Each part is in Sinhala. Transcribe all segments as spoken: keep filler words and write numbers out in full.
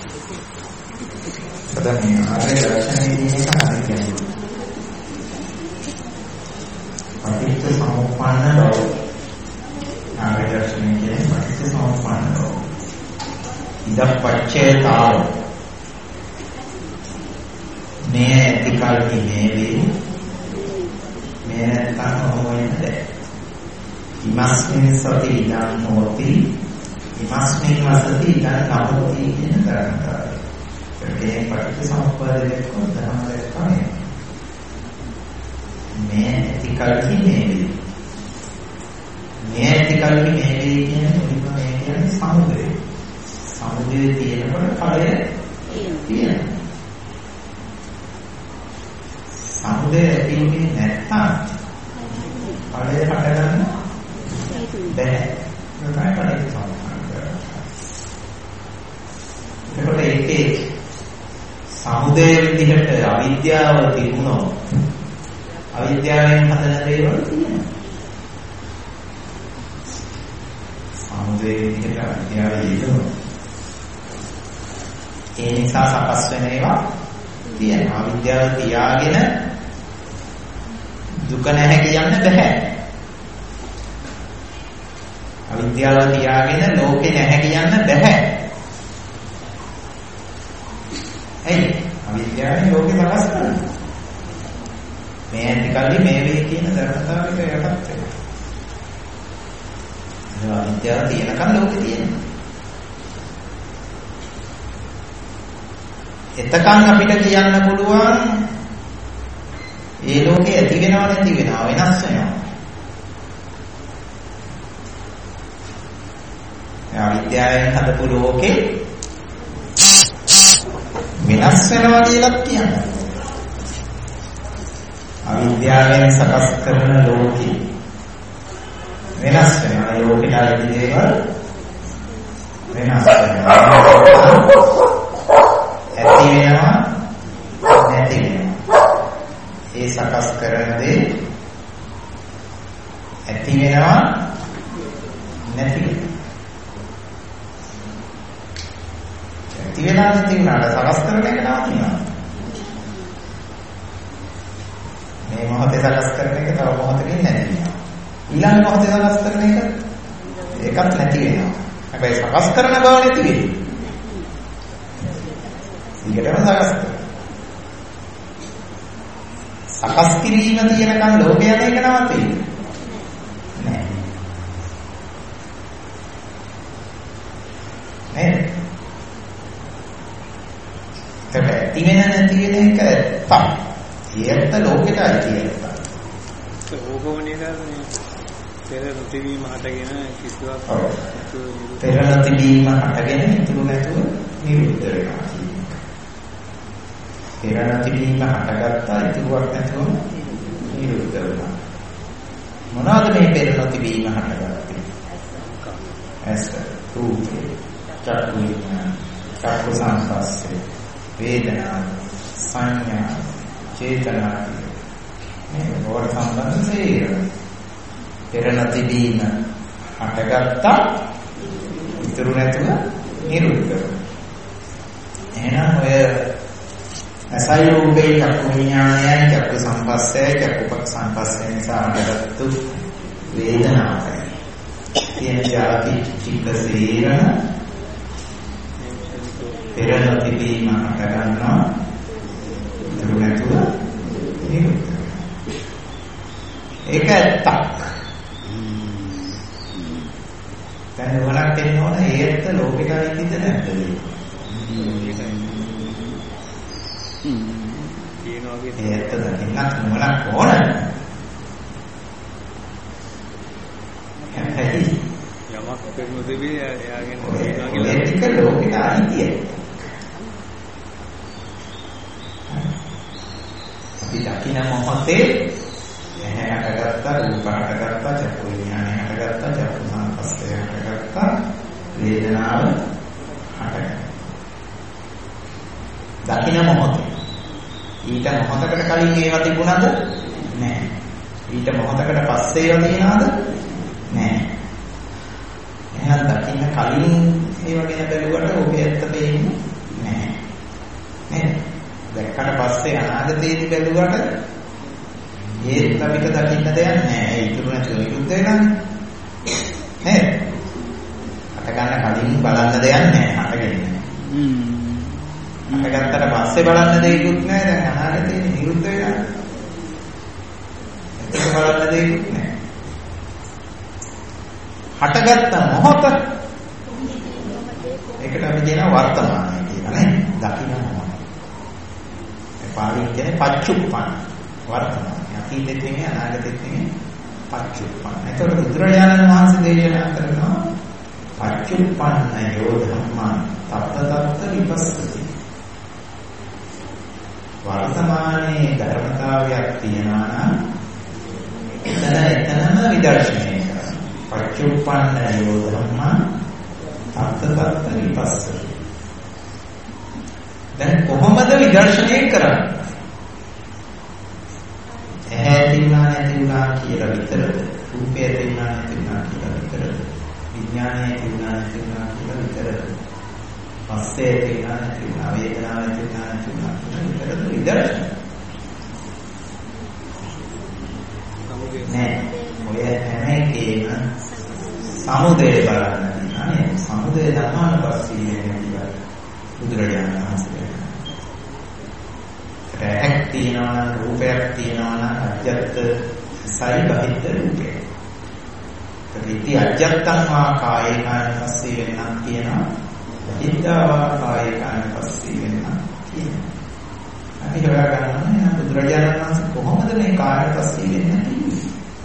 සදමිය ආර්ය දර්ශනයේදී තමයි කියන්නේ. පටිච්ච සමුප්පන්න බව. ආර්ය දර්ශනය කියන්නේ පටිච්ච සමුප්පන්න බව. ඉදප්පච්චේතාව. මේ ඇතිකල්හි නේදී මේ නැත්තම් හොවෙන්නේ. ඉමස්මින් සති ඉදං හෝති ඉමස්මින් වසති ඉදං නහෝති කියන ධර්මතාවය. ඒ පටිච්ච සමුප්පාදයේ කොහොමද තමයි මේ ඇතිකල්හි නේදී මේ ඇතිකල්හි නේදී කියන්නේ මොකක්ද? මේ කියන්නේ සමුදය. සමුදය තියෙනකොට ඵලය තියෙනවා. සමුදය ඇතිවෙන්නේ නැත්තම් ඵලය හටගන්න බැහැ. ඒක තමයි පටිච්ච සමුප්පාදය. ඒකට ඒකේ සමුදය විදිහට අවිද්‍යාව තිබුණොත් අවිද්‍යාවෙන් හදන දේවල් තියෙනවා. සමුදය විදිහට අවිද්‍යාව යෙදුණොත් ඒ නිසා සකස් වෙන ඒවා තියෙනවා. අවිද්‍යාව තියාගෙන දුක නැහැ කියන්න බෑ. අවිද්‍යාව තියාගෙන ලෝකේ නැහැ කියන්න බෑ. ඇයි? අවිද්‍යාවෙන් ලෝකේ සකස් කරන්නේ. මේ ඇතිකල්ලි මේ වේ කියන ධර්මතාවයක යටත් වෙනවා. ඒ අවිද්‍යාව තියෙනකන් ලෝකේ තියෙනවා. එතකන් අපිට කියන්න පුළුවන් ඒ ලෝකේ ඇති වෙනව නැති වෙනව වෙනස් වෙනවා. ඒ අවිද්‍යාවෙන් හදපු ලෝකේ වෙනස් වෙනවා කියලා කියනවා. අවිද්‍යාවෙන් සකස් කරන ලෝකේ වෙනස් වෙනවා. ඒ ලෝකේ නැති දේවල් වෙනස් වෙනවා. ඇති වෙනවා නැති වෙනවා. ඒ සකස් කරන දේ ඇති වෙනවා නැති වෙනවා. ඇති වෙනවා නැති වෙනවා සකස් කරන එක නවතිනවා. මේ මොහොතේ සකස් කරන එක තව මොහොතකින් නැති වෙනවා. ඊළඟ මොහොතේ සකස් කරන එක ඒකත් නැති වෙනවා. හැබැයි සකස් කරන බව නැති වෙනවා. ඊටම සකස් සකස් කිරීම තියෙනකන් ලෝකය යන එක නවතින්නේ නෑ. නේද? හැබැයි ඉවෙන නැති වෙන එක තමයි. ඒත් ලෝකෙට අයිති එක. ඕකම නේද මේ පෙර නොතිවීම හටගෙන කිසිවක් පෙර නොතිවීම හටගෙන ඉතුරු නැතුව නිරුද්ධ වෙනවා. පෙර නොතිවීම හටගත්තා ඉතුරුවක් නැතුව නිරුද්ධ වෙනවා. මොනවාද මේ පෙර නොතිවීම හටගත්තේ? ඇස, රූපේ, චක්කු විඤ්ඤාණ, චක්කු සංස්පස්සේ, වේදනා, සංඥා, චේතනා මේ වල සම්බන්ධ සේරම පෙර නොතිවීම හටගත්තා ඉතුරු නැතුව නිරුද්ධ වෙනවා. එහෙනම් ඔය අසයි රූපේ චක්කු විඥානයයි චක්කු සංපස්සයයි චක්කු සංපස්සය නිසා හටගත්තු වේදනාවයි. කියන જાති චිත්ත සේරම පෙර නොතිබීම හට ගන්නවා ඉතුරු නැතුව නිරුද්ධ. ඒක ඇත්තක්. දැන් උගලක් දෙන්න ඕන ඒත් ලෝකෙට අයිතිද නැද්ද? ඒත් දකින්නත් මොනක් ඕන? හැබැයි යමක් පෙරමුදෙවි එයාගෙන කියනවා කියලා ඒක ලෝකෙට අයිතියි. අපි දකින්න මොහොතේ ඇහැ හටගත්තා, රූප හටගත්තා, චක්කු විඥානය හටගත්තා, චක්කු සංපස්සය හටගත්තා, වේදනාව හටගත්තා. දකින්න මොහොතේ ඊට මොහොතකට කලින් ඒවා තිබුණාද? නැහැ. ඊට මොහොතකට පස්සේ ඒවා තියනවද? නැහැ. එහෙනම් දකින්න කලින් ඒවා ගැන බැලුවට ඔබේ ඇත්ත පේන්නේ අනාගතයේදී බැලුවට ඒත් අපිට දකින්න දෙයක් නැහැ. ඒ ඉතුරු නැතුව විරුද්ධ වෙනවානේ. නේද? අට ගන්න කලින් බලන්න දෙයක් නැහැ. අටගෙන. හ්ම්. අටගත්තට පස්සේ බලන්න දෙයක්වත් නැහැ. දැන් අනාගතයේදී විරුද්ධ වෙනවා. ඒක බලන්න දෙයක්වත් නැහැ. හටගත්ත මොහොත ඒකට අපි කියනවා වර්තමානයි කියලා නේ. දකින්න මොහොත. ඒ පාලින් කියන්නේ පච්චුප්පන්න වර්තමානයි. අතීතෙත් නෙමෙයි අනාගතෙත් නෙමෙයි පච්චුප්පන්න. ඒතකොට බුදුරජාණන් වහන්සේ දේශනා කරනවා පච්චුප්පන්නයෝ ධම්මං තත්ත තත්ත විපස්සති. වර්තමානයේ ධර්මතාවයක් තියනවා නම් එතන එතනම විදර්ශනය කරනවා. පච්චුප්පන්නයෝ ධම්මං තත්ත තත්ත විපස්සති. දැන් කොහොමද විදර්ශනය කරන්නේ? ඇහැ තියුණා නැති වුණා කියලා විතරද? රූපය තියුණා නැති වුණා කියලා විතරද? විඥානය තියුණා නැති වුණා කියලා විතරද? පස්සේ තියුණා නැති වුණා වේදනාව තියුණා නැති වුණා කියලා විතරද විදර්ශනය? නෑ. ඔය හැම එකේම සමුදය බලන්න තියෙනවා නේද? සමුදය ධර්මානුපස්සී වෙනවා බුදුරජාණන් වහන්සේ. රැක් තියෙනවා නම් රූපයක් තියෙනවා නම් අජ්ජත් සයි බහිද්ද රූපේ. ප්‍රති අජ්ජත්තං වා කායේ කායපස්සී වෙනනම් කියනවා. බහිද්දා වා කායේ කායපස්සී වෙනනම් කියනවා. අපි හොයා ගන්නවා බුදුරජාණන් වහන්සේ කොහොමද මේ කායපස්සී වෙන්නේ කියන්නේ?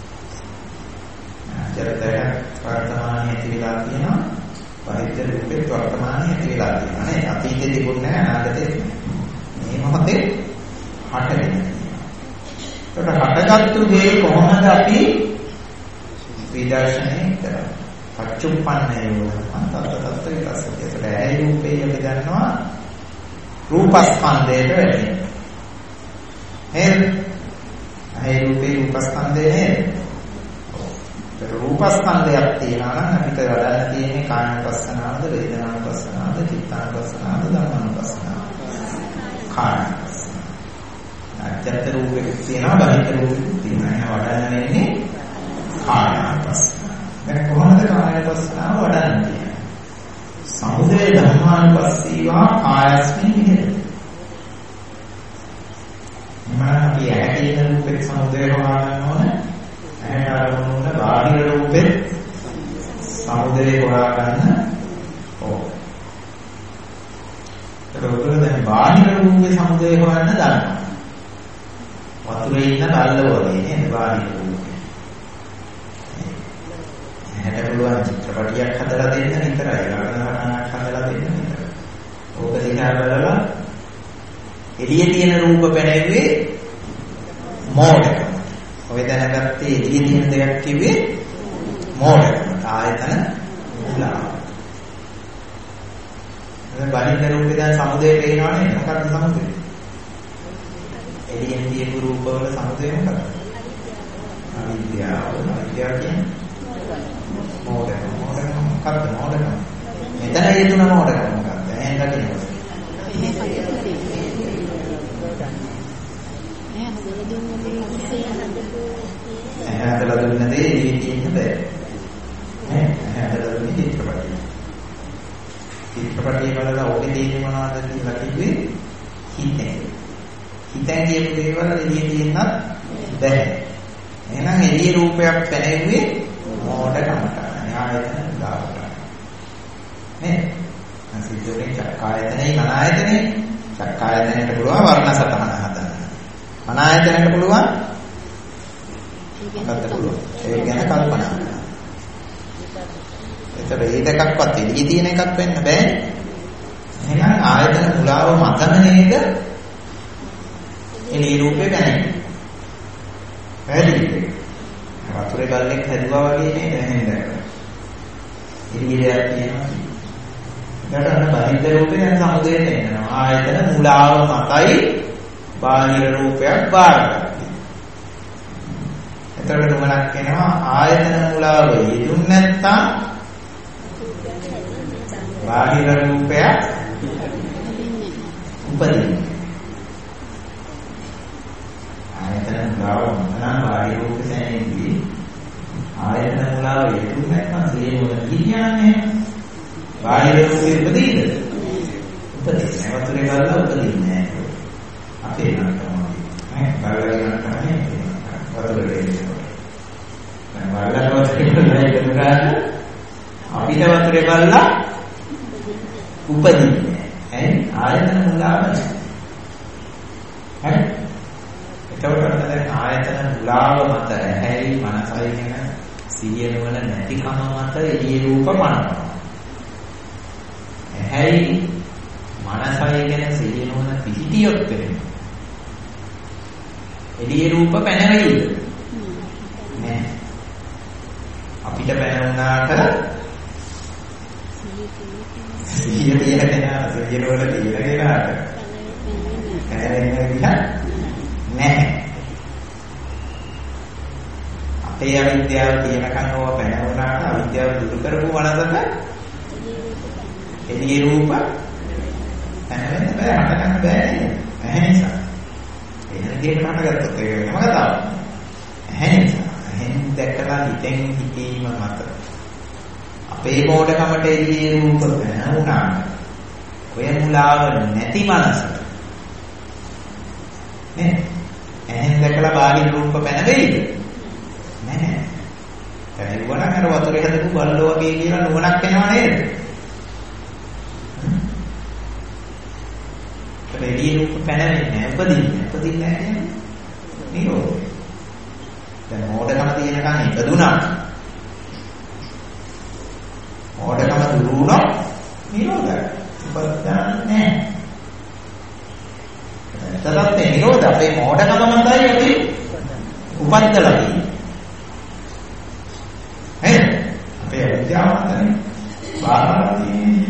අජ්ජත්තය වර්තමානයේ ඇති වෙලා තියෙනවා. බහිද්ද රූපේ වර්තමානයේ ඇති වෙලා තියෙනවා නේ. අතීතේ තිබුණ නැහැ අනාගතේ මේ මොහොතේ හටගෙන. ඒකට හටගත්තු දේ කොහොමද අපි විදර්ශනය කරන්නේ? පච්චුප්පන්නයෝ අන්තත් තත්ත්ව විකාශය. ඒකට ඇයි රූපේ අපි දන්නවා රූපස්කන්ධයට වැඩි. නේද? ඇයි රූපේ රූපස්කන්ධය නේද? ඒක රූපස්කන්ධයක් තියෙනවා නම් අපිට වඩන්න තියෙන්නේ කායනුපස්සනාවද, වේදනානුපස්සනාවද, චිත්තානුපස්සනාවද, ධම්මානුපස්සනාවද? කාය. අජ්ජත් රූපෙක තියෙනවා බහිත රූපෙක තියෙනවා. එහෙනම් වඩන්න වෙන්නේ කායනුපස්සනාව. දැන් කොහොමද කායනුපස්සනාව වඩන්නේ? සමුදය ධම්මානුපස්සීවා කායස්මින් විහෙරති. මම අපි ඇහැට එන රූපෙක සමුදය හොයාගන්න ඕනේ. ඇහැට අරමුණු වල බාහිර රූපෙක සමුදය හොයාගන්න ඕනේ. ඒක දැන් බාහිර රූපේ සමුදය හොයන්න දන්නවා. වතුරේ ඉන්න බල්ල වගේ නේද බාහිර රූපේ. එහෙට පුළුවන් චිත්‍රපටියක් හදලා දෙන්න විතරයි. ලක්ෂණයක් හදලා දෙන්න විතරයි. ඕක දිහා බලලා එළියේ තියෙන රූප පැනෙන්නේ මෝඩකම. ඔය දැනගත්තේ එළියේ තියෙන දෙයක් කිව්වේ මෝඩකම. ආයතන මුලා. දැන් බාහිර රූපේ දැන් සමුදේ පේනවනේ. මොකක්ද සමුදේ? එළියෙන් තියෙන රූපවල සමුදය මොකක්ද? අවිද්‍යාව. අවිද්‍යාව කියන්නේ මොඩකම. මොඩකම මොකක්ද මොඩකම? මෙතන යෙදුන මොඩකම මොකක්ද? එහෙන් දකින්නකො. එහෙන් හදලා දුන්න දේ එළියේ තියෙන්න බෑ. නේ? එහෙන් හදලා දුන්නේ චිත්‍රපටිය. චිත්‍රපටිය බලලා ඔකේ තියෙන්නේ මොනවද කියලා කිව්වේ? හිතේ. හිතෙන් කියපු දේවල් එළියේ තියෙන්නත් බැහැ. එහෙනම් එළියේ රූපයක් පැනෙන්නේ මොඩකමට. ආයතන ගාවට. නේ? අසිතෝනේ චක්කායතනේ මනායතනේ. චක්කායතනයට පුළුවන් වර්ණ සතහන හදන්න. මනායතනයට පුළුවන් මොකක්ද පුළුවන්? ඒක ගැන කල්පනා කරන්න. ඒතර මේ දෙකක්වත් එළියේ තියෙන එකක් වෙන්න බෑනේ. එහෙනම් ආයතන මුලාව මතන නේද? එළියේ රූපේ පැනෙන්නේ. පැහැදිලිද? වතුරේ ගල්ලෙක් හැදුවා වගේ නේද එහෙනම් දැක්කා. එළියේ දෙයක් තියෙනවා. ඒකට අන්න බාහිර රූපේ දැන් සමුදේට එනවා. ආයතන මුලාව මතයි බාහිර රූපයක් බාරගන්නවා. එතකොට නුඹලක් එනවා ආයතන මුලාව යෙදුන් නැත්තම් බාහිර රූපයක් උපදින්නේ. උපදින්නේ වතුරේ බලලා උපදින්නේ නැහැ. අපේ නටනවා. නේ බලලා නටන්නේ වතුරේ දෙන්නේ. දැන් බලලා වතුරේ බලලා ඉඳලා අපිට වතුරේ බලලා උපදින්නේ. ඇයි ආයතන මුලාව නැහැ. හරි? එතකොට දැන් ආයතන මුලාව මත ඇහැයි මනසයි කියන සිහිය නුවණ නැතිකම මත එළිය රූප මනනවා. ඇහැයි මනසයි කියන සිහිය නුවණ පිහිටියොත් වෙන්නේ. එළිය රූප පැනවෙයි. නෑ. අපිට පැනුණාට සිහිය තියෙන කෙනා සිහිය නුවණ තියෙන කෙනාට පැනෙන්නේ නැහැ. නැහැ. අපේ අවිද්‍යාව තියෙනකන් ඕවා පැනවුණාට අවිද්‍යාව දුරු කරපු වනසට එළිය රූප පැනවෙන්න බෑ, හටගන්න බෑ නේද? නැහැ නිසා. එන දෙයක් හටගත්තොත් ඒක වෙනම කතාවක්. නැහැ නිසා. එහෙන් දැකලා හිතෙන් හිතීම මත අපේ මොඩකමට එළිය රූප පැනවුණාට ඔය මුලාව නැති මනස නේ එහෙන් දැකලා බාහිර රූප පැනවෙයිද? නැහැ. පැනෙවුවා නම් අර වතුරේ හදපු බල්ලෝ වගේ කියලා නුවණක් එනවා නේද? එළිය රූප පැනවෙන්නේ නැහැ, උපදින්නේ. උපදින්නේ නැහැ කියන්නේ නිරෝධය. දැන් මොඩකම තියෙනකන් ඉපදුනා. මොඩකම දුරු වුණා නිරෝධය. උපදින්නේ නැහැ. එතකොට මේ නිරෝධ අපේ මොඩකම මතයි අපි උපද්දලා තියෙන්නේ. හරි? අපේ අවිද්‍යාව මතනේ බාහිරදී.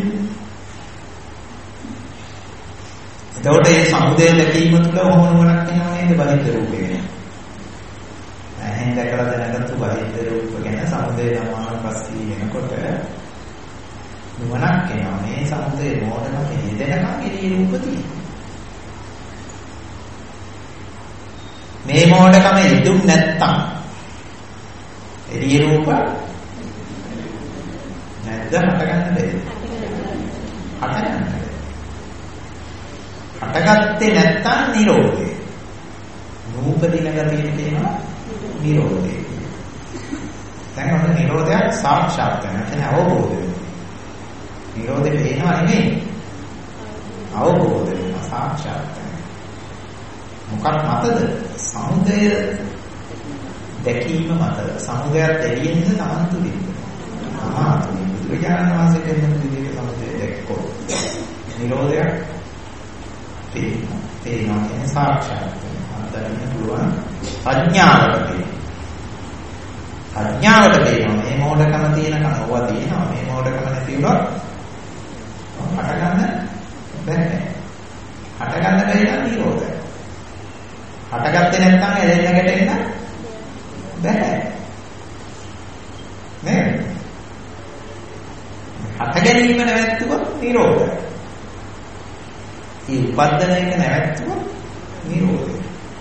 එතකොට මේ සමුදය දැකීම තුළ මොනවණක් එනවා නේද බහිද්ද රූපේ වෙන. එහෙන් දැකලා දැනගත්තු බහිද්ද රූප ගැන සමුදය ධර්මයන් පස්සේ වෙනකොට නුවණක් එනවා. මේ සමුදය මොඩකම හේදෙනකම් එළිය රූප තියෙනවා. මේ මොඩකම ඉදුම් නැත්තම් එළිය රූප නැද්ද හටගන්න බැහැ. හටගන්න. හටගත්තේ නැත්තම් නිරෝධය. නූපදින ගතිය කියනවා නිරෝධය. දැන් ඔන්න නිරෝධයක් සාක්ෂාත් වෙනවා. කියන්නේ අවබෝධ වෙනවා. නිරෝධය පේනවා නෙමෙයි. අවබෝධ වෙනවා සාක්ෂාත් වෙනවා. මොකක් මතද? සමුදය දැකීම මත. සමුදයත් එළියෙන්ද තමන් තුලින්. ආතුලින්. විඥාන වාසයෙන් දෙන්න විදිහේ සමුදය දැක්කොත්. නිරෝධයක් පේනවා. පේනවා කියන්නේ සාක්ෂාත් වෙනවා. අතරින් පුළුවන් අඥානවට පේනවා. අඥානවට පේනවා. මේ මොඩකම තියෙනකම් ඕවා තියෙනවා. මේ මොඩකම නැති වුණොත් හටගන්න බැහැ. හටගන්න බැරි නම් නිරෝධය. හටගත්තේ නැත්නම් එදෙන්න ගැටෙන්න බැහැ. නේද? හට ගැනීම නැවැත්තුවොත් නිරෝධය. මේ උපද්දන එක නැවැත්තුවොත් නිරෝධය.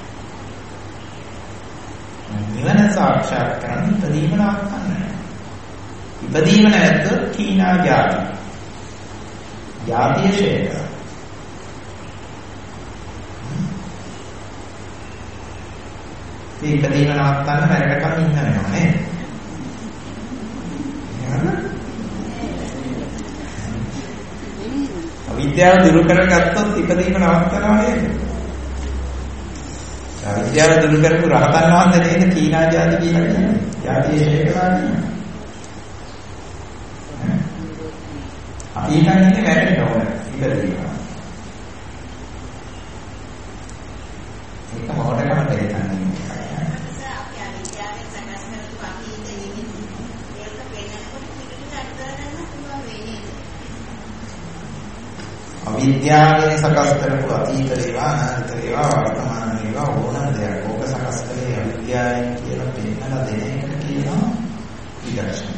නිවන සාක්ෂාත් කරගන්න ඉදීම නවත්තන්න. ඉදීම නැවැත්තුවොත් කීනා ජාති. ජාතිය ශේක. මේ ඉදීම නවත්තන්න බැරකටම ඉන්න වෙනවා නේද? අවිද්‍යාව දුරු කරගත්තොත් ඉපදීම නවත්තනවා නේද? අවිද්‍යාව දුරු කරපු රහතන් වහන්සේ නේද කීනා ජාති කියලා කියන්නේ? ජාතිය ශේකලා කියන්නේ. අපි හිතන්නේ වැටෙන්න ඕන ඉපදීම. ඒක මොකටද හිතන්නේ? අවිද්‍යාවෙන් සකස් කරපු අතීත වේවා අනාගත වේවා වර්තමාන වේවා ඕනම දෙයක් ඕක සකස් කළේ අවිද්‍යාවෙන් කියලා පෙන්නලා දෙන එකට කියනවා විදර්ශනා.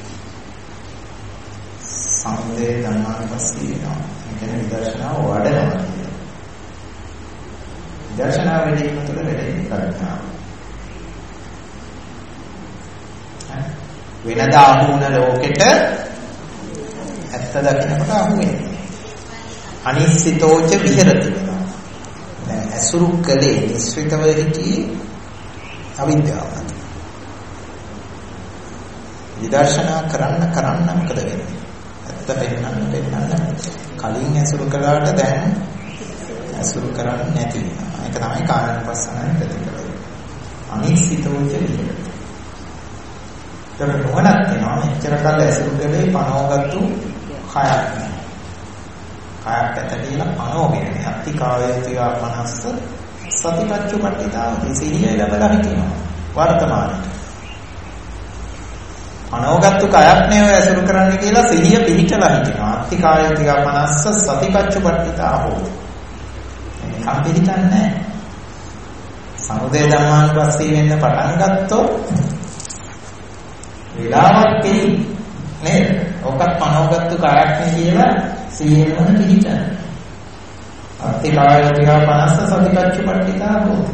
සමුදය ධර්මානුපස්සී වෙනවා. ඒ කියන්නේ විදර්ශනාව වඩනවා කියන්නේ. විදර්ශනා වැඩිම තුළ වැඩෙන්නේ ප්‍රඥාව. වෙනදා අහු වුණ ලෝකෙට ඇත්ත දකින්නකොට අහු වෙන්නේ. අනිශ්චිතෝච විහෙරති වෙනවා. දැන් අසුරු කලේ නිශ්චිතව හිටියේ අවිද්‍යාව. විදර්ශනා කරන්න කරන්න මොකද වෙන්නේ? ඇත්ත පෙන්නන්න පෙන්නන්න කලින් අසුරු කළාට දැන් අසුරු කරන්නේ නැති වෙනවා. ඒක තමයි කායනුපස්සනාවේ ප්‍රතිඵලය. අනිශ්චිතෝච විහෙරති. ඒක නොවනක් වෙනවා. මෙච්චර කල් ඇසුරු කළේ පනවගත්තු කයක් නෑ. කයක් ඇතදීලා පනවගෙන අත්ති කායේතිව මනස්ස සතිපත්චුපට්ඨිතාව සිහිය ලැබලා හිටිනවා වර්තමානයේ. පනවගත්තු කයක් නේ ඔය ඇසුරු කරන්න කියලා සිහිය පිහිටලා හිටිනවා. අත්ති කායේතිව මනස්ස සතිපත්චුපට්ඨිතාව. මේකම් පිළිතන්නේ නෑ. සමුදය ධම්මානුපස්සී වෙන්න පටන් ගත්තොත් වෙලාවක් එයි නේද? ඔකත් පනවගත්තු කයක් නේ කියලා සිහියම පිළිචන. අත්ති කායෝතිහ මනස්ස සතිපත්චුපට්ඨිතා හොති.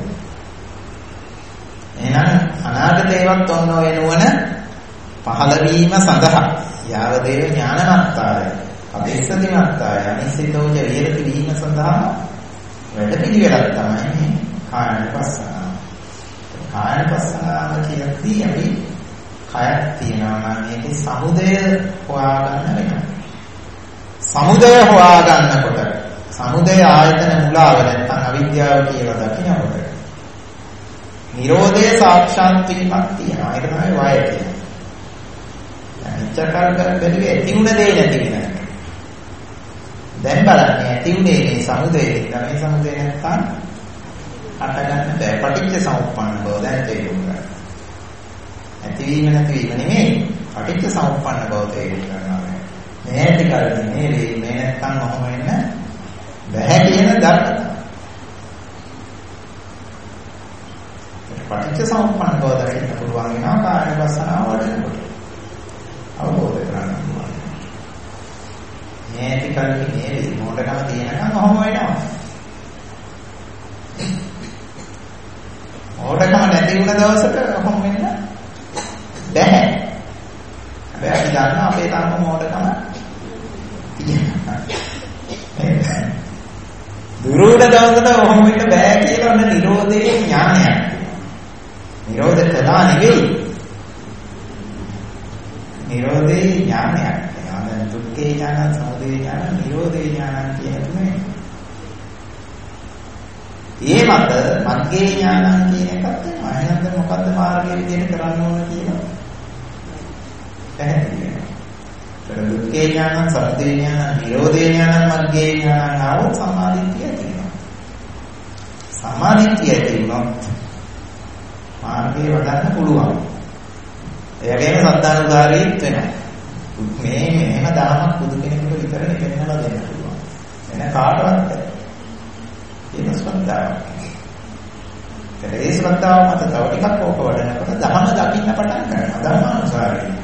එහෙනම් අනාගතේවත් ඔන්න ඔය නුවණ පහළ වීම සඳහා යාවදේව ඥානමත්තාය අපේක්ෂතිමත්තාය අනිසිතෝජ විහෙරති වීම සඳහා වැඩ පිළිවෙලක් තමයි කායනුපස්සනාව. කායනුපස්සනාව කියද්දී අපි කයක් තියනවා නම් ඒකේ සමුදය හොයාගන්න වෙනවා. සමුදය හොයාගන්නකොට සමුදය ආයතන මුලාව නැත්නම් අවිද්‍යාව කියලා දකිනකොට නිරෝධය සාක්ෂාත් වීමක් තියෙනවා. ඒක තමයි වය කියන්නේ. අනිච්චකල් බැලුවේ ඇති උන දේ නැති වෙන එක. දැන් බලන්නේ ඇති උනේ මේ සමුදය. මේ සමුදය නැත්නම් අට ගන්න බෑ. පටිච්ච සමුප්පන්න බව දැන් තේරුම් ගන්න. ඇතිවීම නැතිවීම නෙමෙයි පටිච්ච සමුප්පන්න බව තේරුම් ගන්නවා. මේ ටිකල් නෙමෙයි මේ නැත්තම් ඔහොම වෙන්න බෑ කියන ධර්මතාව. ඒක පටිච්ච සමුප්පන්න බව දකින්න පුළුවන් වෙනවා කායනුපස්සනාව වඩනකොට. අවබෝධ කරගන්න පුළුවන්. මේ ටිකල් නෙමෙයි මොඩකම තියෙනකම් ඔහොම වෙනවා. මොඩකම නැති වුණ දවසක ඔහොම වෙන්න බැහැ. හැබැයි අපි දන්නවා අපේ තාම මොඩකම තියෙනවා. දුරුණ දවසට ඔහොම වෙන්න බෑ කියලා ඔන්න නිරෝධයේ ඥානයක්. නිරෝධ කළා නෙවෙයි. නිරෝධයේ ඥානයක්. දැන් දුක්ඛේ ඥාන, සමුදය ඥාන, නිරෝධේ ඥාන කියන තුනේ. ඒ මත මග්ගේ ඥාන කියන එකත් වෙනවා. එහෙනම් මොකද්ද මාර්ගයේ විදිහට කරන්න ඕන කියලා පැහැදිලි වෙනවා. ඒක දුක්ඛේ ඥාන, සමුදය ඥාන, නිරෝධේ ඥාන, මග්ගේ ඥාන ආවොත් සම්මාදිට්ඨිය තියෙනවා. සම්මාදිට්ඨිය තියෙනවා මාර්ගයේ වඩන්න පුළුවන්. එයගේම සද්ධානුධාරීත් වෙනවා. මේ මෙහෙම දාමක් බුදු කෙනෙකුට විතරනේ පෙන්වලා දෙන්න පුළුවන්. එන කාටවත් බැහැ. ඒක ශ්‍රද්ධාවක්. ඒ ශ්‍රද්ධාව මත තව ටිකක් ඕක වඩනකොට ධර්ම දකින්න පටන් ගන්නවා. ධර්මානුසාරයෙන්.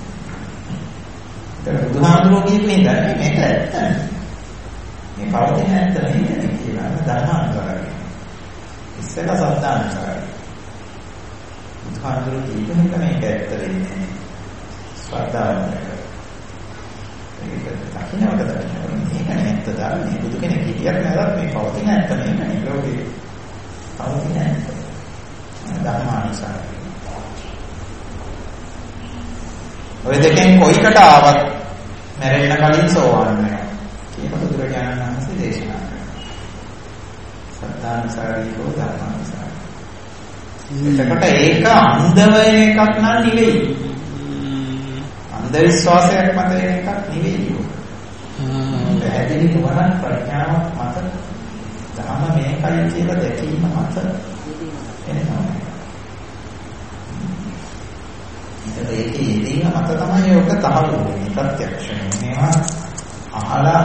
ඒක බුදුහාමුදුරුවෝ කියන්නේ දැන් මේක ඇත්ත. මේ පවතින ඇත්ත නෙමෙයි කියලා ධර්මානුසාරයෙන්. ඉස්සෙල්ලා ශ්‍රද්ධානුසාරයෙන්. බුදුහාමුදුරුවෝ කියන්නේ මේක ඇත්ත වෙන්නේ. ශ්‍රද්ධාවෙන්. ඒක දකින්නට දකින්න මේක නැත්ත ධර්මයේ බුදු කෙනෙක් කියයක් නැරත් මේ පවතින ඇත්ත නෙමෙයි ලෝකේ පවතින ඇත්ත ධර්මානුසාරයි. ඔය දෙකෙන් කොයිකට ආවත් මැරෙන්න කලින් සෝවාන් වෙනවා කියලා බුදුරජාණන් වහන්සේ දේශනා කරනවා. සද්ධානුසාරී හෝ ධර්මානුසාරී. එතකොට ඒක අන්ධව එකක් නන් නෙවෙයි. අන්ධ විශ්වාසයක් මත එකක් නෙවෙයි. පැහැදිලි නුවණ ප්‍රඥාවක් මත ධර්ම මේකයි කියලා දැකීම මත එනවා. ඒකේ යෙදීම මත තමයි ඔක තහවුරු වෙන්නේ ප්‍රත්‍යක්ෂයෙන්. මේවා අහලා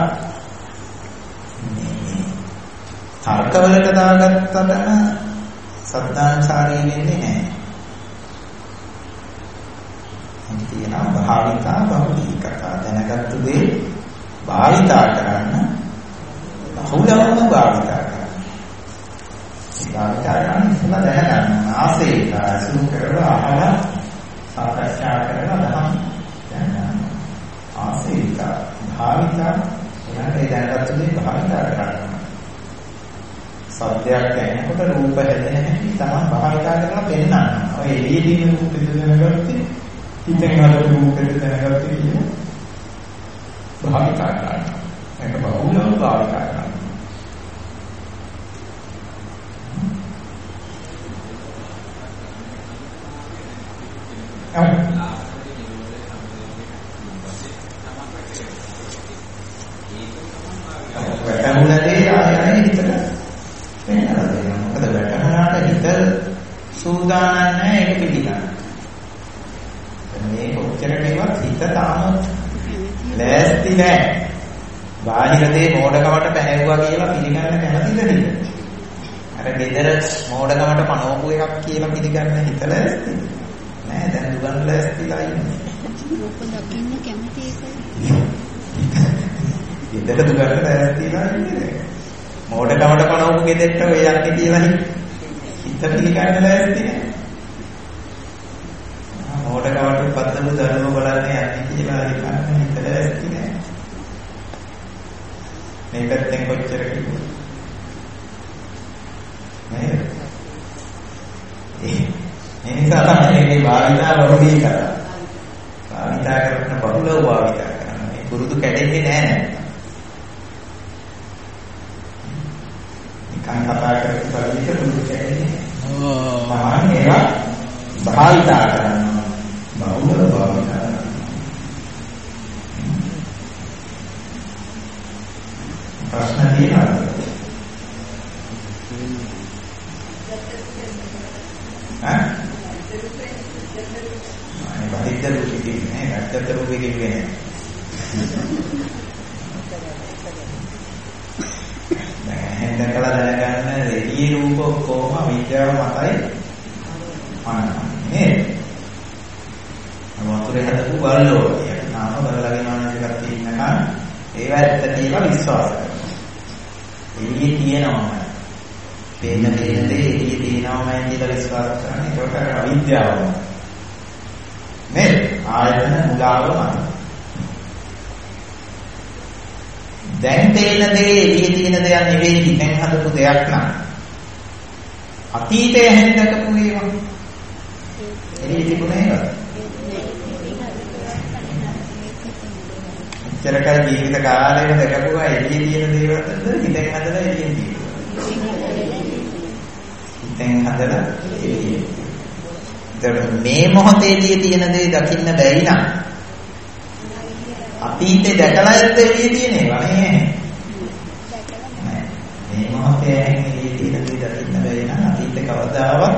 මේ තර්කවලට දාගත්තට සද්ධානුසාරී වෙන්නේ නැහැ. කියනවා භාවිතා බහුලීකතා දැනගත්තු දේ භාවිතා කරන්න බහුලවම භාවිතා කරන්න. ඒ භාවිතා කරන්න ඉස්සලා දැනගන්න ආසේක අසුරු කරලා අහලා සාකච්ඡා කරලා දහම් දැනගන්න. ආසේක භාවිතා ඊළඟට ඒ දැනගත්ත දේ භාවිතා කරනවා. සබ්දයක් දැනනකොට රූප හැදෙන හැටි තමයි භාවිතා කරලා පෙන්නනවා. ඔය එළියේදී රූපෙද දැනගත්තේ හිතෙන් හදපු රූපෙද දැනගත්තේ කියන භාවිතා කරනවා. ඒක බහුලව භාවිතා කරනවා. වැටහුණදී ආයෙත් හිතට වෙනවා. මොකද වැටහුණාට හිත සූදානම් නැහැ ඒක පිළිගන්න. මේ කොච්චර මේවත් හිත තාම ලෑස්ති නැහැ. බාහිර දේ මෝඩකමට පැහැවුවා කියලා පිළිගන්න කැමතිද නේද? අර ගෙදර මෝඩකමට පනවපු එකක් කියලා පිළිගන්න හිත ලෑස්ති නෑ. දැන් දුගන් ලෑස්තිලා ඉන්නේ. රූප දකින්න කැමති එකයි. ගෙදර දුගන් ලෑස්තිලා ඉන්නේ. මෝඩකමට පනවපු ගෙදරට ඔය යන්නේ කියලා හිත පිළිගන්න ලෑස්ති නෑ. මෝඩකමට පත්තම ධර්ම බලන්නේ යන්නේ කියලා හිතන්න හිත ලෑස්ති නෑ. මේ පැත්තෙන් කොච්චර කිව්වද නේද? ඒ නිසා තමයි මේ භාවිතා වරුදී කරා. භාවිතා කරන බහුලව භාවිතා කරන මේ පුරුදු කැඩෙන්නේ නැහැ නේද? නිකන් කතා කරපු පරිදි පුරුදු කැඩෙන්නේ. ඕ මම ඒවා භාවිතා කරනවා. බහුලව භාවිතා කරනවා. ප්‍රශ්න තියෙනවද? ඈ? අනේ බහිද්ද රූපෙ කියන්නේ ඇත්තට රූපෙ කියන්නේ නෑ. දැකලා දැනගන්න රෙඩි රූප ඔක්කොම විද්‍යාව මතයි අනන්නේ. වතුරේ හදපු බල්ලෝ කියන නාම බලලාගෙන යන එකක් තියෙනකන් ඒව ඇත්ත කියලා විශ්වාස කරනවා. එළියේ තියෙනවා. පේන පේන දේ එළියේ තියෙනවාමයි කියලා විශ්වාස කරන්නේ. ඒකට අවිද්‍යාව. නේද? ආයතන මුලාවම. දැන් පේන දේ එළියේ තියෙන දෙයක් නෙවෙයි හිතෙන් හදපු දෙයක් නම් අතීතයේ හැඳකපු ඒවා. එළියේ තිබුණේ නේද? චරකල් ජීවිත කාලයම දැකපුවා එළියේ තියෙන දේවල්ද හිතෙන් හදලා එළියෙන් තියෙනවා. හිතෙන් හදලා එළියෙන්. ඒතකොට මේ මොහොතේදී තියෙන දේ දකින්න බැරි නම් අතීතේ දැකලා ඇත්ත එළියේ තියෙන ඒවා නේ. නෑ. මේ මොහොතේ එළියේ තියෙන දේ දකින්න බැරි නම් අතීතේ කවදාවත්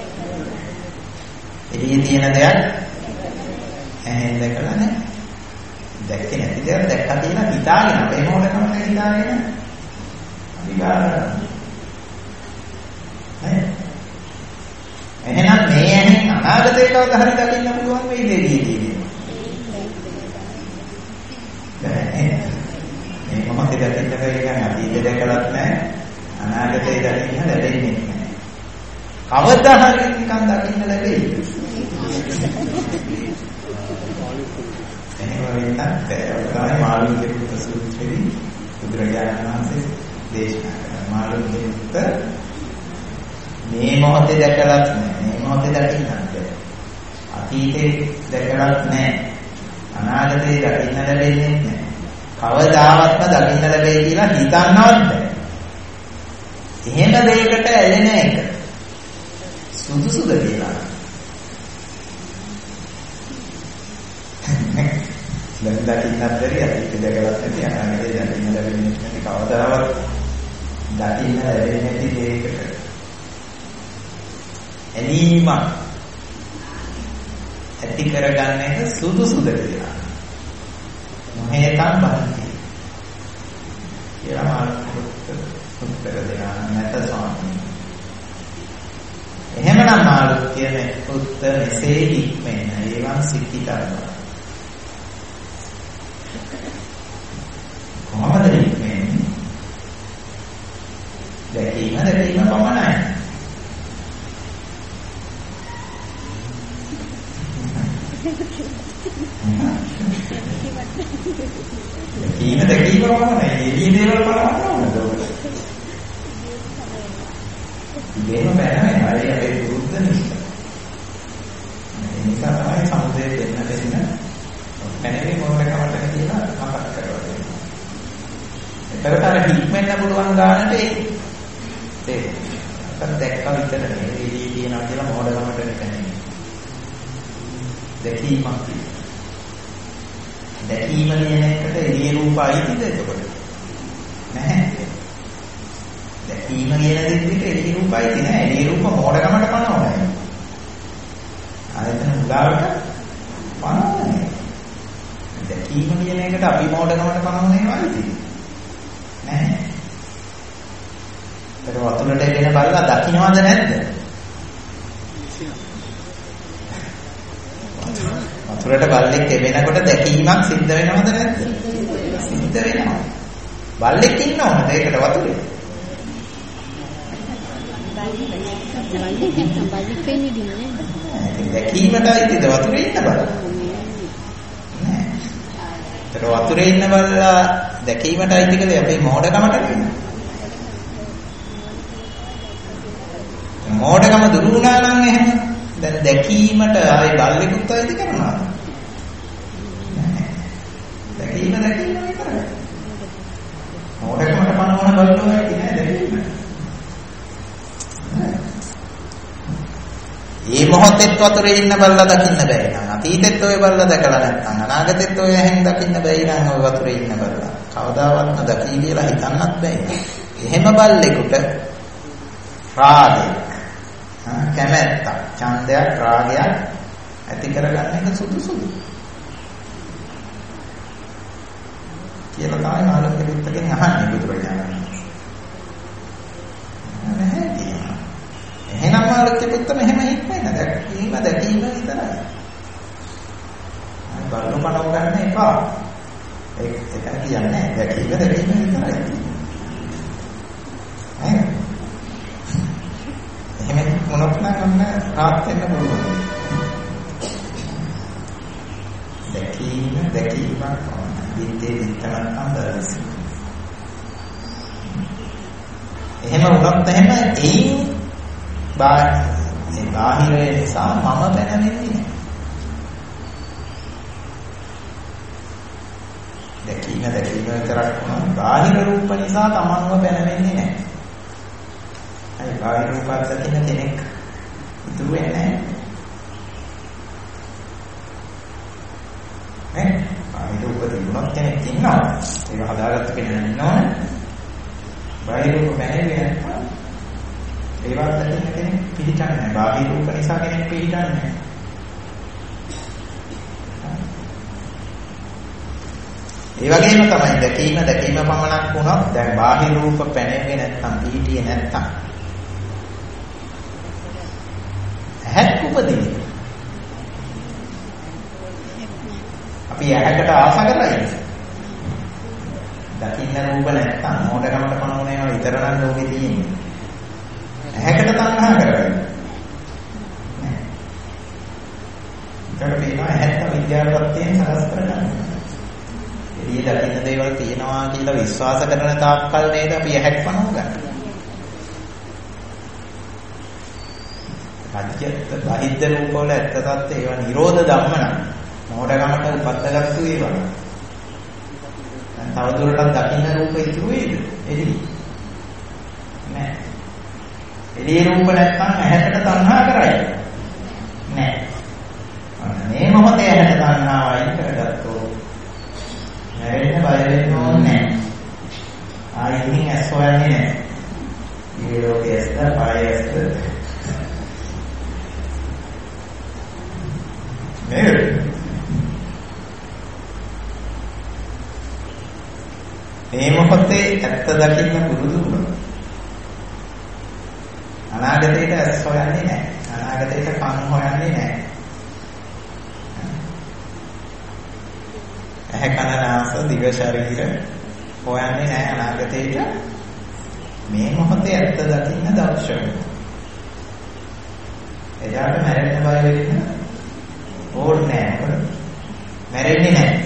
එළියේ තියෙන දෙයක් ඇහෙන් දැකලා නෑ. දැක්කේ නැති දේවල් දැක්කා තියෙන හිතාගෙන අපේ මොඩකම හිතාගෙන අපි ගන්නවා. නේද? එහෙනම් මේ ඇහෙන් අනාගතේ කවදා හරි දකින්න පුළුවන් වෙයි දෙවියන්. මේ මොහොතේ දකින්න බැරි කියන්නේ අතීතේ දැකලත් නැහැ අනාගතේ දකින්න ලැබෙන්නේ නැහැ. කවදා හරි නිකන් දකින්න ලැබෙයි. එහෙනම් තමයි මාළුන්ගේ පුත් සූත්‍රයේ බුදුරජාණන් වහන්සේ දේශනා කරා. මාළුන්ගේ පුත් මේ මොහොතේ දැකලත් නැහැ. මේ මොහොතේ දකින්නත් බැහැ. අතීතේ දැකලත් නැහැ. අනාගතේ දකින්න ලැබෙන්නේ නැහැ. කවදාවත්ම දකින්න ලැබෙයි කියලා හිතන්නවත් බැහැ. එහෙම දෙයකට ඇලෙන එක සුදුසුද කියලා. දැන් දකින්නත් බැරි අතීතේ දැකලත් නැති අනාගතේ දකින්න ලැබෙන්නේ නැති කවදාවත් දකින්න ලැබෙන්නේ නැති දෙයකට ඇලීම ඇති කරගන්න එක සුදුසුද කියලා. මොහේතම් බන්ති කියලා මාළුත් උත්තර දෙනවා නැත ස්වාමී. එහෙමනම් මාළුත් කියන උත්තර මෙසේ හික්මෙන ඒවන් සික්කිතනවා. කොහොමද හික්මෙන්නේ? දැකීම දැකීම පමණයි. දැකීම දැකීම පමණයි. වෙන්න පුළුවන් ගානට ඒ ඒක දැක්ක විතර නෙවෙයි එළියේ තියනවා කියලා මොඩගමට නෙවෙයි. දැකීමක් දැකීම කියන එකට එළියේ රූප අයිතිද එතකොට? නැහැ. දැකීම කියන දෙයට එළියේ රූප අයිති නැහැ. එළියේ රූප මොඩගමට පනවනවා. ආයතන උදාවට පනවන්නේ. දැකීම කියන එකට අපි මොඩගමට පනවන්නේ වයිද? නැහැ. ඒක වතුරට එගෙන බලලා දකින්නවද නැද්ද? වතුරට බල්ලෙක් එවෙනකොට දැකීමක් සිද්ධ වෙනවද නැද්ද? සිද්ධ වෙනවා. බල්ලෙක් ඉන්නවද ඒකට වතුරේ? බල්ලෙක් නැත්නම් බල්ලෙක් වෙන්නේ නේද? දැකීමට අයිතිද වතුරේ ඉන්න බල්ලා? නෑ. ඒතර වතුරේ ඉන්න බල්ලා දැකීමට අයිතිකද අපේ මොඩකමට නේද? මොඩකම දුරු වුණා නම් එහෙම දැන් දැකීමට ආයේ බල්ලෙකුත් අයිති කරනවා. දැකීම දැකීම විතරයි. මොඩකමට පනවන බල්ලෝ ඇති නෑ දැකීම. මේ මොහොතෙත් වතුරේ ඉන්න බල්ලා දකින්න බැරි නම් අතීතෙත් ඔය බල්ලා දැකලා නැත්නම් අනාගතෙත් ඔය ඇහෙන් දකින්න බැරි නම් ඔය වතුරේ ඉන්න බල්ලා කවදාවත්ම දකී කියලා හිතන්නත් බැහැ. එහෙම බල්ලෙකුට රාගය කැමැත්ත, ඡන්දයක්, රාගයක් ඇති කරගන්න එක සුදුසුදු. කියලා තමයි මාළුක පිටකෙන් අහන්නේ බුදුරජාණන් වහන්සේ. නැහැ කියනවා. එහෙනම් මාළුක පිටක මෙහෙම හිටන්නේ නැහැ. දැකීම දැකීම විතරයි. අය බලු පණව ගන්න එපා. ඒක ඒක කියන්නේ දැකීම දැකීම විතරයි. ඈ එහෙම මොනක් නම් රාත් වෙන්න පුළුවන්. දැකීම දැකීමක් විද්දේ විතරක් අඳරස්. එහෙම වුණත් එහෙම ඒ බාහිර බාහිරේ නිසා මම දැනෙන්නේ නැහැ. දැකීම දැකීම විතරක් වුණා බාහිර රූප නිසා තමන්ව දැනෙන්නේ නැහැ. අයි බාහිර රූපات දකින්න කෙනෙක් ඉතුරු වෙන්නේ නැහැ. නේ? බාහිර රූප තිබුණත් කෙනෙක් ඉන්නවා. ඒක හදාගත්ත කෙනෙක් ඉන්නවනේ. බාහිර රූප බැහැන්නේ නැත්නම් ඒවත් දකින්න කෙනෙක් පිළිගන්නේ නැහැ. බාහිර රූප නිසා කෙනෙක් පිළිගන්නේ නැහැ. ඒ වගේම තමයි දැකීම දැකීම පමණක් වුණොත් දැන් බාහිර රූප පැනෙන්නේ නැත්නම් පිළිටියේ නැත්නම් ඇහක් උපදින්නේ. අපි ඇහැකට ආස කරන්නේ. දකින්න රූප නැත්නම් මොඩකමට පනවන ඒවා විතර නම් ලෝකේ තියෙන්නේ. ඇහැකට තණ්හා කරගන්න. ඒකට පේනවා ඇහැත් විද්‍යාවපත්යෙන් සකස් කරගන්න. එළිය දකින්න දේවල් තියෙනවා කියලා විශ්වාස කරන තාක්කල් නේද අපි ඇහැක් පනව ගන්න. රාජ්‍යත් බාහිද්ද රූප වල ඇත්ත තත්ත්වය ඒවා නිරෝධ ධම්ම නම් මොඩකමට උපත්තගත්තු ඒවා. දැන් තවදුරටත් දකින්න රූප ඉතුරු වේද? එළිය. නෑ. එළිය රූප නැත්නම් ඇහැට තණ්හා කරයි. නෑ. අන්න මේ මොහොතේ ඇහැට තණ්හාව අයින් කරගත්තොත් නැරෙන්න බය වෙන්න ඕනේ නෑ. ආයෙකින් ඇස් හොයන්නේ නෑ. මේ ලෝකයේ ඇස්ද පායේ ඇස්ද නේද? මේ මොහොතේ ඇත්ත දකින්න පුරුදු වුණා. අනාගතයට ඇස් හොයන්නේ නැහැ. අනාගතයට කන් හොයන්නේ නැහැ. ඇහැ කන නාස දිව ශරීර හොයන්නේ නැහැ අනාගතයට. මේ මොහොතේ ඇත්ත දකින්න දක්ෂ වෙනවා. එදාට මැරෙන්න බය වෙන්න ඕනේ නැහැ. මැරෙන්නේ නැහැ.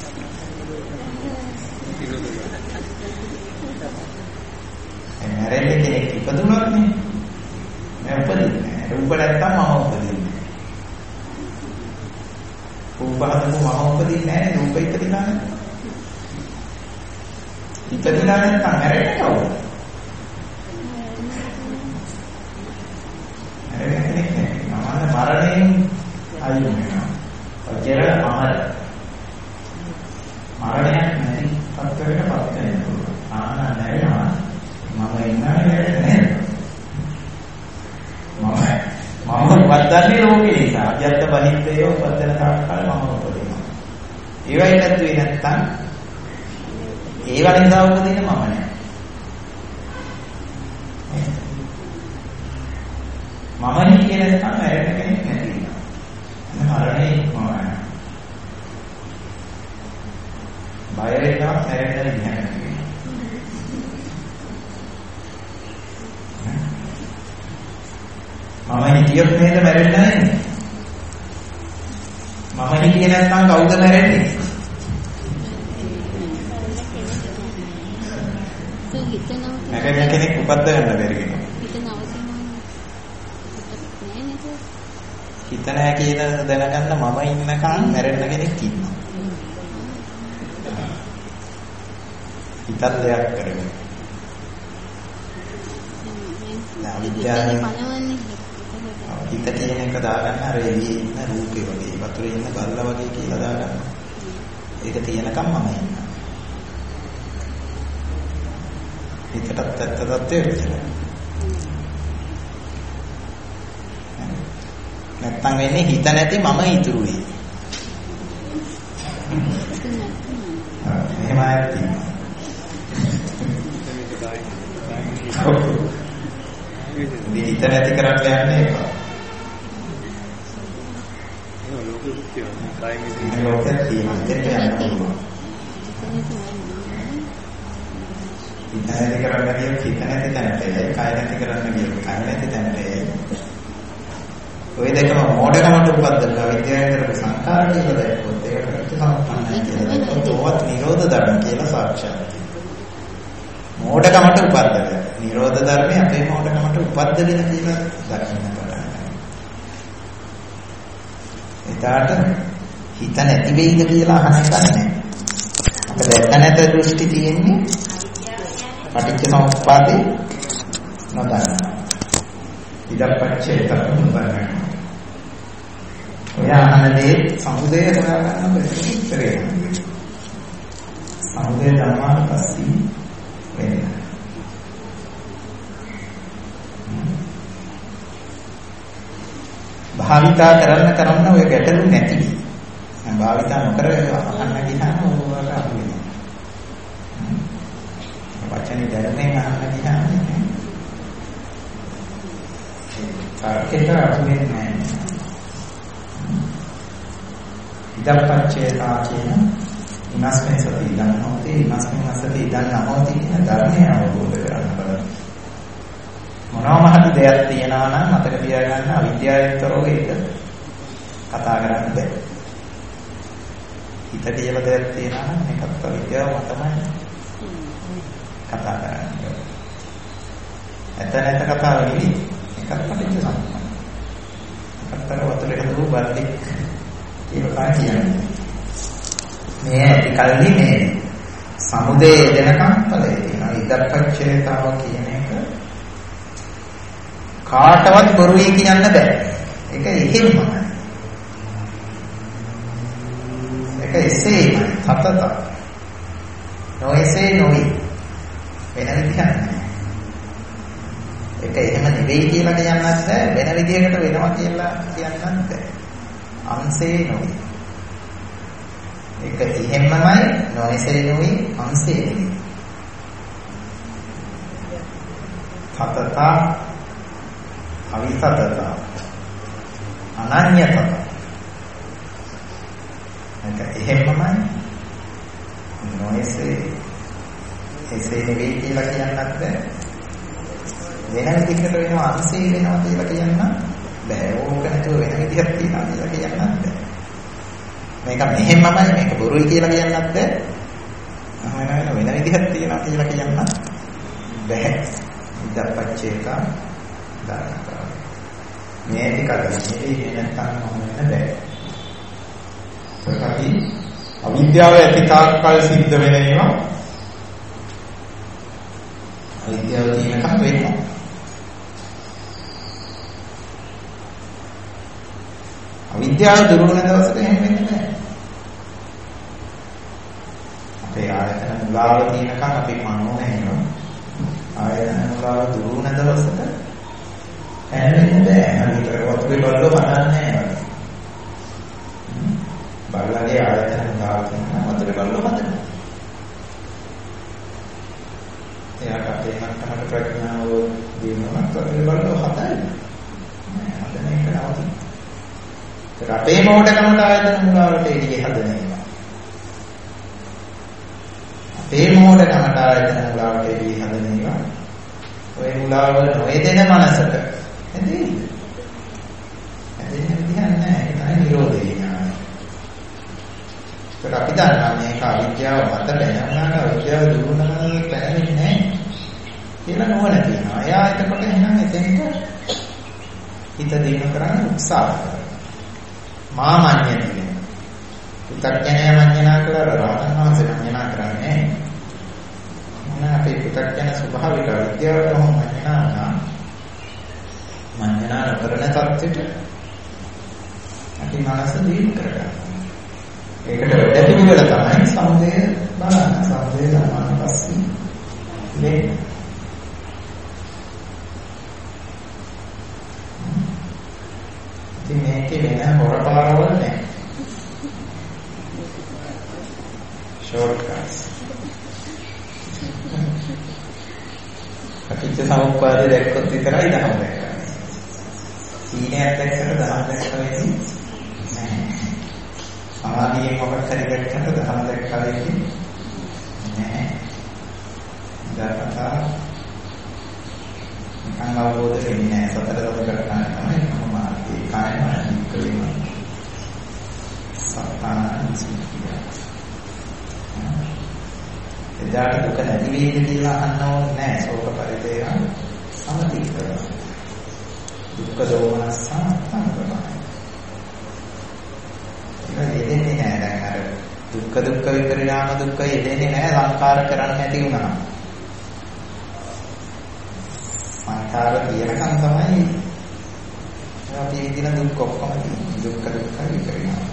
මැරෙන්නේ කෙනෙක් ඉපදුනොත් නේ. මම උපදින්නේ නැහැ. රූප නැත්තම් මම උපදින්නේ. රූප හදපු මම උපදින්නේ නැහැ. රූප ඉපදිනා නැහැ. ඉතින්ලා නැත්නම් හැරෙන්නේ කවුද? හැරෙන්නේ කෙනෙක් නෑ. මම මරණයෙන් අයින් වෙනවා. ඔච්චර අමර. මරණයක් නැති පත්තරේට පත් වෙනවා. ආන නැරෙනවා. මම ඉන්නනේ නේද? මම මම උපද්දන්නේ ලෝකේ නිසා. අජත්ත බහිද්දේ උපද්දන තාක්කල් මම උපදිනවා. ඒවයි නැතුවේ නැත්තම් ඒව නිසා උපදින මම නෑ. මම නේ කියන නැත්නම් ඇරෙන්න කෙනෙක් නැති වෙනවා. එන්න මරණය ඉක්මවනවා. බය වෙනවා ඇරෙන්න නැහැ. මම හිතියොත් නේද මැරෙන්නේ නැහැ. මම හිතියේ නැත්නම් කවුද මැරෙන්නේ? මැරෙන්න කෙනෙක් උපද්ද ගන්න බැරි කෙනෙක්. හිත නැහැ කියන දැනගන්න මම ඉන්නකන් මැරෙන්න කෙනෙක් ඉන්නවා. හිතත් දෙයක් කරගෙන. නෑ විද්‍යාවෙන් හිත කියන එක දාගන්න අර එළියේ ඉන්න රූපේ වගේ වතුරේ ඉන්න බල්ලා වගේ කියලා දාගන්න. ඒක තියෙනකම් මම ඉන්නවා. හිතටත් ඇත්ත තත්ත්වය විතරයි. නැත්තම් වෙන්නේ හිත නැති මම ඉතුරු වෙයි. එහෙම ඇති. මේ හිත නැති කරන්න යන්නේ එපා. ලෝකෙත් තියෙනවා දෙන්න යන්න පුළුවන්. හිත නැති කරන්න කියොත් හිත නැති තැනට එයි. කය නැති කරන්න කියොත් කය නැති තැනට එයි. ඔය දෙකම මෝඩකමට උපද්දලා විද්‍යාවෙන් කරපු සංකාර කියලා දැක්කොත් ඒක ප්‍රතිසම්පන්නයි කියලා දැක්කොත් ඕවත් නිරෝධ ධර්ම කියලා සාක්ෂාත් වෙනවා. මෝඩකමට උපද්දලා නිරෝධ ධර්මයේ අපේ මෝඩකමට උපද්දගෙන කියලා දකින්න පටන් ගන්නවා. එතකොට හිත නැති වෙයිද කියලා අහන එක නැහැ. අපිට දැක්ක නැත දෘෂ්ටි තියෙන්නේ පටිච්ච සමුප්පාදේ නොදන්නා. ඉදප්පච්චේ තරම් බලන්න. ඔය අහනදී සමුදය හොයාගන්න බැහැ. සමුදය ධර්මාන පස්සේ වෙන. භාවිතා කරන්න කරන්න ඔය ගැටලු නැති. මම භාවිතා නොකර අහන්න ගියාම ඕකට අහු වෙනවා. වචනේ දැනුමෙන් අහන්න ගියාම තාර්කික අහුවෙන්නේ නැහැ. ඉදප්පච්චේතා කියන ඉනස්මෙන් සති ඉදන් හොතේ ඉනස්මෙන් අසති ඉදන් නහොතේ කියන ධර්මය අවබෝධ කරගන්න බලන්න. මොනවාම හරි දෙයක් තියනවා නම් මතක තියාගන්න අවිද්‍යාවෙන්තරෝ ඒක කතා කරන්න බෑ. හිත කියලා දෙයක් තියනවා නම් මේකත් අවිද්‍යාව තමයි කතා කරන්නේ. ඇත්ත නැත්ත කතාව නෙවෙයි. එකක් පටිච්ච සමුප්පාද. අත්තර වතුරේ හදපු බල්ලෙක් කියලා කියන්නේ. මේ ඇති කල්ලි මේ සමුදේ දෙනකම් ඵලයේ තියෙනවා. ඉදප්පච්චේතාව කියන එක කාටවත් බොරුයි කියන්න බෑ. ඒක එහෙමයි. ඒක එසේමයි සතත. නොඑසේ නොයි. වෙන විදිහක් නෑ. ඒක එහෙම නෙවෙයි කියලා කියන්නත් බෑ. වෙන විදිහකට වෙනවා කියලා කියන්නත් බෑ. අංශේ නොවේ. ඒක එහෙමමයි නොඇසේ නොවේ අංශේ නෙවෙයි. සතත අවිසතත අනන්‍යතත. ඒක එහෙමමයි නොඇසේ එසේ නෙවෙයි කියලා කියන්නත් බෑ. වෙන විදිහකට වෙනවා අංශේ වෙනවා කියලා කියන්න බෑ. ඕක නැතුව වෙන විදිහක් තියනවා කියලා කියන්නත් බෑ. මේක මෙහෙමමයි මේක බොරුයි කියලා කියන්නත් බෑ. අහන වෙන වෙන විදිහක් තියනවා කියලා කියන්න බෑ. ඉදප්පච්චේක දානකා. මේ ටික මේ නැත්තම් මොන වෙන බෑ. ඒකයි අවිද්‍යාව ඇති තාක්කල් සිද්ධ වෙන ඒවා අවිද්‍යාව තියෙනකම් වෙනවා. අවිද්‍යාව දුරු වෙන දවසට එහෙම වෙන්නේ නැහැ. අපේ ආයතන මුලාව තියෙනකම් අපි මනෝ නැහෙනවා. ආයතන මුලාව දුරු වෙන දවසට හැරෙන්න බෑ. හරියට වතුරේ බල්ලෝ හදන්නේ නැහැ. බල්ලාගේ ආයතන මුලාව තියෙනවා වතුරේ බල්ලෝ හදනවා. එයාට අපේ මනකට ප්‍රඥාව දිනුනොත් වතුරේ බල්ලෝ හදන්නේ නෑ. හදන එක නවතින. ඒක අපේ මොඩකමට ආයතන මුලාවට එළිය හදන එක. අපේ මොඩකමට ආයතන මුලාවට එළිය හදන එක. ඔය මුලාව නොයදෙන මනසට එදෙන්නේ. එදෙන්නේ විදිහක් නෑ. ඒක තමයි නිරෝධය ඥානය. ඒක අපි දන්නා මේක අවිද්‍යාව මත බැහැමනාට අවිද්‍යාව දුරු කරනවා බැහැන්නේ නෑ. කියලා නෝන තියෙනවා. එයා එතකොට එහෙනම් එතෙන්ට හිත දිනු කරන්න උත්සාහ කරනවා. මාමඤ්ඤය කියන්නේ. පුතඥය මඤ්ඤණා කරලා රහතන් වහන්සේ මඤ්ඤණා කරන්නේ නෑ. මොන අපේ පුතඥ ස්වභාවික අවිද්‍යාවට මොහොම මඤ්ඤණා වුණා. මඤ්ඤණා කරන තත්ත්වෙට අපි මනස දිනු කරගන්නවා. ඒකට වැඩ පිළිවෙල තමයි සමුදය බලන්න. සමුදය ධර්මයන් පස්සේ මේ ඉතින් මේකේ වෙන හොරපාරවල නැහැ. ෂෝට්කට්ස්. අපිට සමුප්පාදේ දැක්කොත් විතරයි දහම දැක්කන්නේ. සීනයක් දැක්කට දහම දැක්ක වෙන්නේ නැහැ. සමාධියෙන් මොකක් හරි දැක්කට දහම දැක්ක වෙන්නේ නැහැ. ධර්මතා නිකන් අවබෝධ වෙන්නේ නැහැ. සතර දවසකට ගන්න තමයි මම මාර්ගයේ කායම නිකලීම. සත්‍යාන සිද්ධිය. එදාට දුක නැති වෙයිද කියලා අහන්න ඕනේ නැහැ. ශෝක පරිදේය සමතික කරනවා. දුක්ඛ දෝමනස්ස සංකප්පයි. ඒක යෙදෙන්නේ නැහැ. දැන් අර දුක්ඛ දුක්ඛ විපරිණාම දුක්ඛ යෙදෙන්නේ නැහැ සංකාර කරන්නේ නැති වුණා. සංකාර කියනකම් තමයි අපි ඉදින දුක් ඔක්කොම තියෙන්නේ. දුක්ඛ දුක්ඛ විපරිණාම.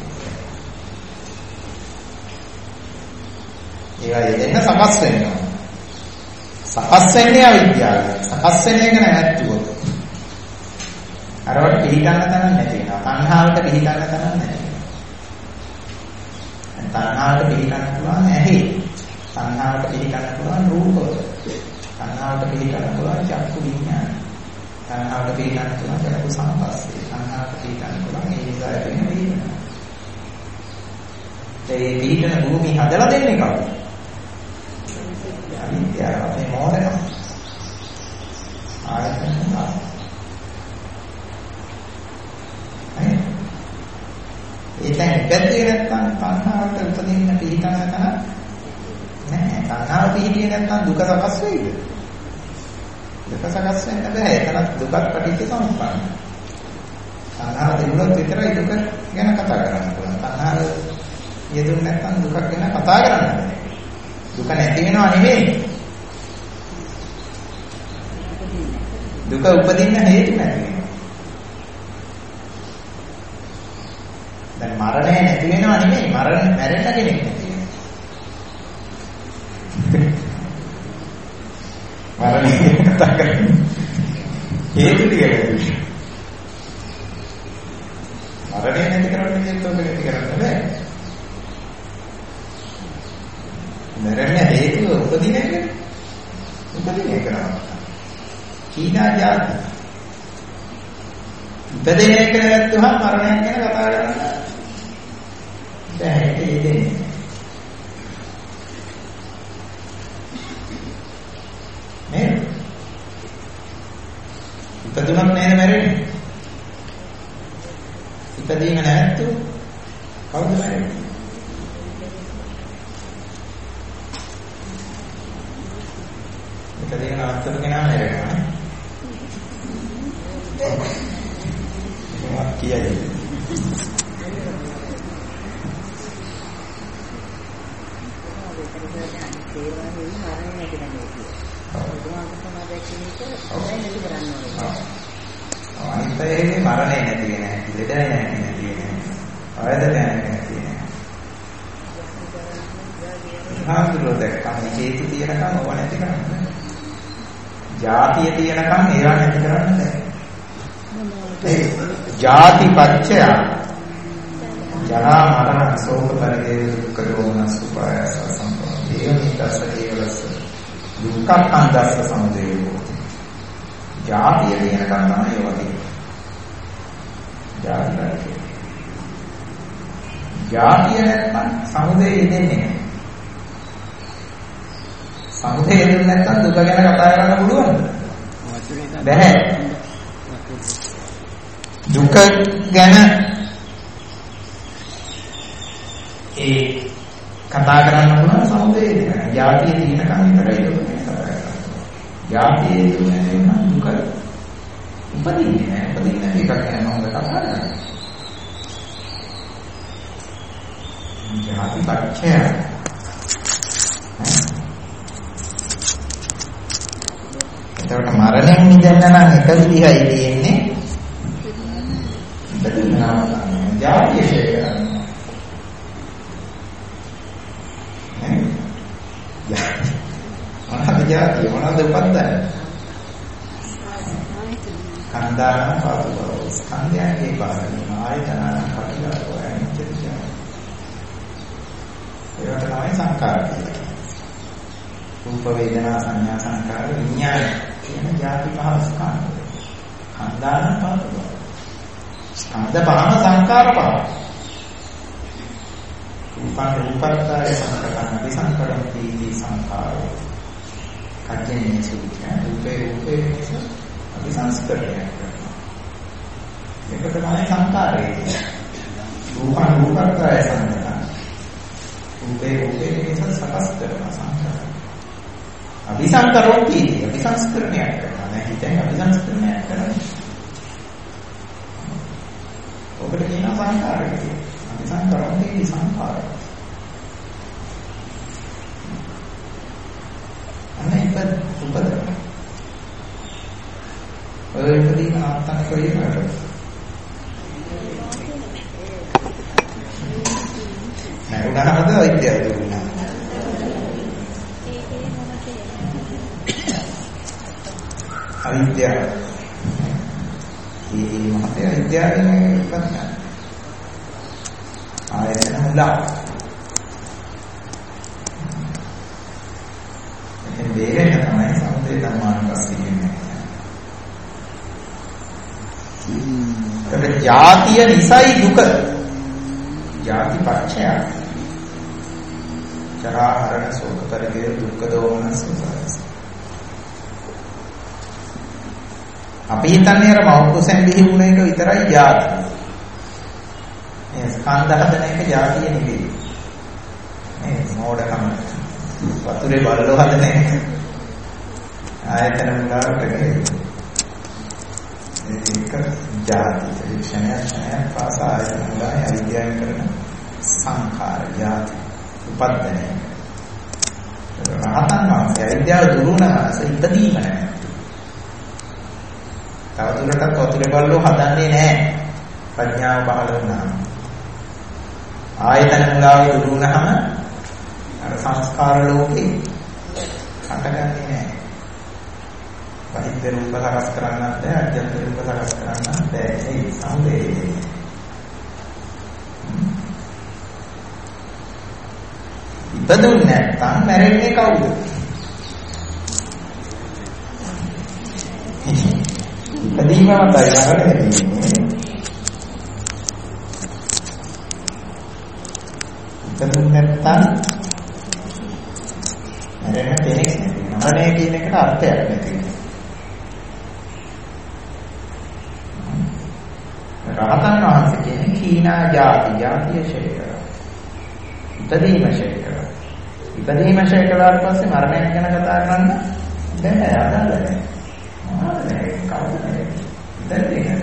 ඒවා යෙදෙන්න සකස් වෙනවා. සකස් වෙන්නේ අවිද්‍යාව. සකස් වෙන එක නැත්තුව. අරවට පිළිගන්න තැනක් නැති වෙනවා. තණ්හාවට පිළිගන්න තැනක් නැති වෙනවා. තණ්හාවට පිළිගන්න පුළුවන් ඇහි. තණ්හාවට පිළිගන්න පුළුවන් රූප. තණ්හාවට පිළිගන්න පුළුවන් චක්කු විඥාන. තණ්හාවට පිළිගන්න පුළුවන් චක්කු සංපස්සේ. තණ්හාවට පිළිගන්න පුළුවන් ඒ නිසා වෙන වේදනා. ඒ පිළිගන්න භූමි හදලා දෙන්නේ කවුද? අවිද්‍යාව. අපේ මොඩකම. ආයතන නා. ඒ දැන් පැත්තේ නැත්තම් තණ්හාවට උපදින්න පිළිතන තන නෑ. තණ්හාව පිළිතිය නැත්තම් දුක සකස් වෙයිද? දුක සකස් වෙන්න බෑ. ඒකත් දුකත් පටිච්ච සමුප්පාදයි. තණ්හාව දෙන්නොත් විතරයි දුක ගැන කතා කරන්න පුළුවන්. තණ්හාව යෙදුන්නේ නැත්තම් දුක ගැන කතා කරන්න බෑ. දුක නැති වෙනව නෙමෙයි. දුක උපදින්න හේතු නැති වෙනවා. දැන් මරණය නැති වෙනව නෙමෙයි. මරණ මැරෙන්න කෙනෙක් නැති වෙනවා. මරණය කතා කරන්නේ හේතු ටික නැති. මරණය නැති කරන්නේ හේතුව නැති කරන්න බෑ. මරණය හේතුව උපදින එක උපදින එක නම කීනා જાති. උපදින එක නැත්නම් මරණයක් ගැන කතා කරන්න බෑ. ඒක දෙන්නේ. නේද? ඉපදුනක් නේද මැරෙන්නේ? ඉපදීම නැත්තු කවුද මැරෙන්නේ? ඉපදීම අත්තර කෙනා මැරෙනවා. මොකක් කියයි? අනිත් ඒකේ මරණය නැති වෙන හැටි, ලෙඩ නැති නැති වෙන හැටි, ආයත නැති වෙන හැටි. හාමුදුරුවෝ දැක්කම හේතු තියෙනකම් ඕව නැති කරන්න. ජාතිය තියෙනකම් ඒවා නැති කරන්න බෑ. ඒ ජාති පච්චය ජරා මරණ ශෝක පරිදේ දුක්ඛ දෝමන සුපායස සම්පන්න ඒවනිතස්ස කේවලස්ස දුක්ඛං සමුදයෝ. ජාතිය තියෙනකම් තමයි ඒවා තියෙන්නේ. ජාති පච්චය. ජාතිය නැත්නම් සමුදය ඉදෙන්නේ නැහැ. සමුදය ඉදෙන්නේ නැත්නම් දුක ගැන කතා කරන්න පුළුවන්ද? බැහැ. දුක ගැන ඒ කතා කරන්න පුළුවන් සමුදය ඉදෙන්නේ. ජාතිය තියෙනකම් විතරයි දුක ගැන කතා කරන්නේ. ජාතිය ඉදෙන්නේ නැත්නම් දුක උපදින්නේ නැහැ. උපදින්නේ එකක් ගැන හොඳ කතා කරන්නේ. ජාති පච්චය. එතකොට මරණයෙන් මිදෙන්න නම් එක විදිහයි තියෙන්නේ. ඉපදෙනවා ජාතිය ෂේ කරනවා. මොනවද ජාතිය? මොනවද උපද්දන්නේ? කන්දාන පාදව ස්කන්ධයන්ගේ පාරණි ආයතනන කපිලා වයන්චර්ය. ඒවට තමයි සංකාර කියන්නේ. රූප වේදනා සංඥා සංකාර විඥාන කියන ಜಾති පහ ස්කන්ධ. කන්දාන පාදව. ස්කන්ධ පහම සංකාර පහ. රූපං රූපත්තාය සංකතං විසංකරං තීති සංකාරෝ. කච්චේ සූත්‍රය රූපේ රූපේ නිසා අபிසංස්කරණය කරනවා. ඒක තමයි සංකාරය. රූපං රූපත්තාය සංකතං රූපේ රූපේ නිසා සකස් කරන සංකාරය. අபிසංකරෝති අபிසංස්කරණය කරනවා. නැත්නම් හිතෙන් අபிසංස්කරණය කරනවා. ඔබට කියන සංකාරය. අபிසංකරෝති සංකාරය. අනේක උපදවන ඔය ඉදින් ආත්තන කොයිනකට නෑ උදාහරණද විද්‍යාව දුන්නා. අවිද්‍යාව. මේ මහතේ අවිද්‍යාවෙන් ඉපදන. ආයතන මුලා. එතෙන් දෙයෙන් තමයි සමුදය ධර්මානුපස්සී කියන්නේ. ඒක ජාතිය නිසයි දුක. ජාති පච්චය. ජරා මරණ ශෝක පරිදේ දුක්ඛ දෝමන සුසාරස. අපි හිතන්නේ අර මෞතුසෙන් දිහි වුණ එක විතරයි ජාති. මේ ස්කන්ධ හදන එක ජාතිය නෙවෙයි. මේ මොඩකම වතුරේ බල්ලෝ හදන එක. ආයතන මුලාවට ඒක ජාති. ක්ෂණය ක්ෂණය පාස ආයතන මුලායි අවිද්‍යාවෙන් කරන සංඛාර ජාති උපද්දනය. රහතන් වහන්සේ අවිද්‍යාව දුරු වුණාස ඉදදීම නැහැ. තවදුරටත් වතුරේ බල්ලෝ හදන්නේ නැහැ. ප්‍රඥාව පහළ වුණාම. ආයතන මුලාව දුරු වුණාම අර සංස්කාර ලෝකේ හටගන්නේ නැහැ. බාහිර රූප සකස් කරන්නත් බැහැ, අධ්‍යාත්ම රූප සකස් කරන්නත් බැහැ. ඒ සම්බේධය. ඉපදුන්නේ නැත්නම් මැරෙන්නේ කවුද? ඉපදීම මතයි නරකද? ඉපදුන්නේ නැත්නම් මැරෙන්න කෙනෙක් නැති. මරණය කියන එකට අර්ථයක් නැති. රහතන් වහන්සේ කියන්නේ කීනා ජාති ජාතිය ෂේ කරා. ඉපදීම ෂේ කරා. ඉපදීම ෂේ කළාට පස්සේ මරණය ගැන කතා කරන්න බැහැ. අදාළ නැහැ. මොනවද මේ කවුද? ඉතින්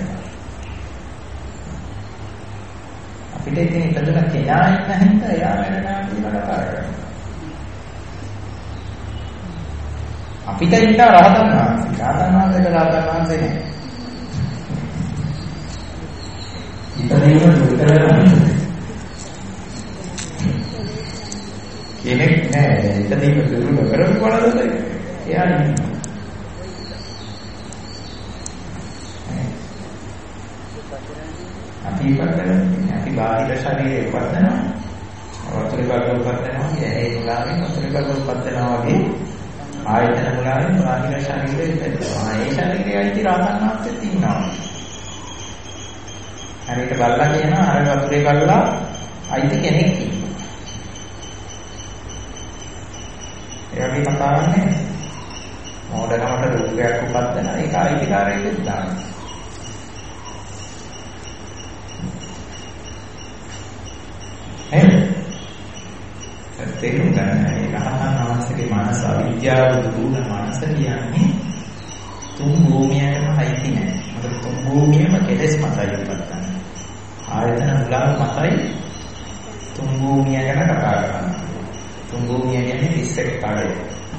අපිට ඉතින් ඉපදුන කෙනා ඉන්න හින්දා එයා මැරෙනවා කියලා කතා කරනවා. අපිට ඉන්න රහතන් වහන්සේ. රහතන් වහන්සේට රහතන් වහන්සේ නෑ. ඉතින් කෙනෙක් නෑ. ඉතින් දුරු කරපු කොළද එයා නෙමෙයි. අපි ඉපදෙන්නේ අපි බාහිර ශරීරේ ඉපදෙනවා. වතුරේ බඩ උපදිනවා. ඒ මුලාවෙන් වතුරේ බඩ උපදිනවා වගේ ආයතන මුලාවෙන් බාහිර ශරීරේ ඉපදෙනවා. ඒ ශරීරයයි රහතන් වහන්සේත් ඉන්නවා. හරියට බලලා කියනවා අර වතුරේ බලලා අයිති කෙනෙක් ඉන්නවා. ඒ වගේ කතාවක් නේ. මොඩකමට රූපයක් උපදිනවා. ඒක අයිතිකාරයෙකුත් දානවා. එහෙනම් තේරුම් ගන්න ඒ රහතන් වහන්සේගේ මනස අවිද්‍යාව දුරුන මනස කියන්නේ තුන් භූමියකම අයිති නැහැ. මොකද තුන් භූමියම කෙලෙස් මතයි උපදින්නේ. ආයතන මුලාව මතයි තුන් භූමිය ගැන කතා කරන්නේ. තුන් භූමිය කියන්නේ තිස් එක කඩේ.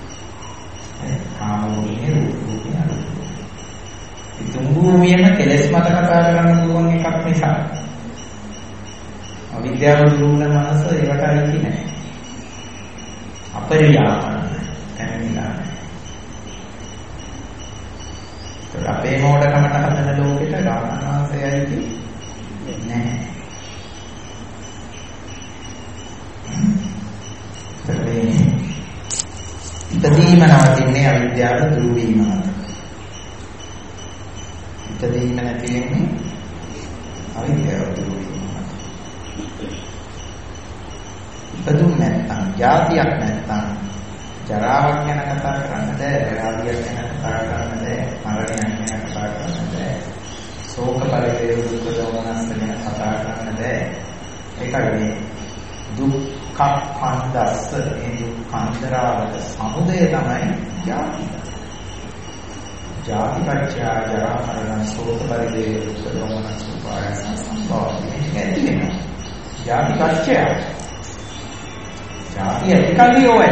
කාම භූමිය, රූප භූමිය, අරූප භූමිය. මේ තුන් භූමියම කෙලෙස් මත කතා කරන්න පුළුවන් එකක් නිසා අවිද්‍යාව දුරුන මනස ඒකට අයිති නැහැ. අපරියාපන්න තැනිලා. ඒක අපේ මොඩකමට හදන ලෝකෙට රාමනාසය අයිති නැහැ. ඉපදීම නවතින්නේ අවිද්‍යාව දුරු වීම මත. ඉපදීම නැති වෙන්නේ අවිද්‍යාව දුරු වීම. ඉපදුම් නැත්නම්, ජාතියක් නැත්නම්, ජරාවක් ගැන කතා කරන්න බෑ, ව්‍යාධියක් ගැන කතා කරන්න බෑ, මරණයක් ගැන කතා කරන්න බෑ, ශෝක පරිදේ දුක් දෝමනස් ගැන කතා කරන්න බෑ. ඒකයි මේ දුක්ඛ පන්දස්ස, මේ දුක්ඛන්තරාවත සමුදය තමයි ජාති. ජාති පත්‍ය ජරා මරණ ශෝක පරිදේ දුක් දෝමනස් උපායස සම්භවය. ඒක ඇති වෙනවා. ජාති පත්‍ය ජාති ඇතිකල්ලි ඕයි.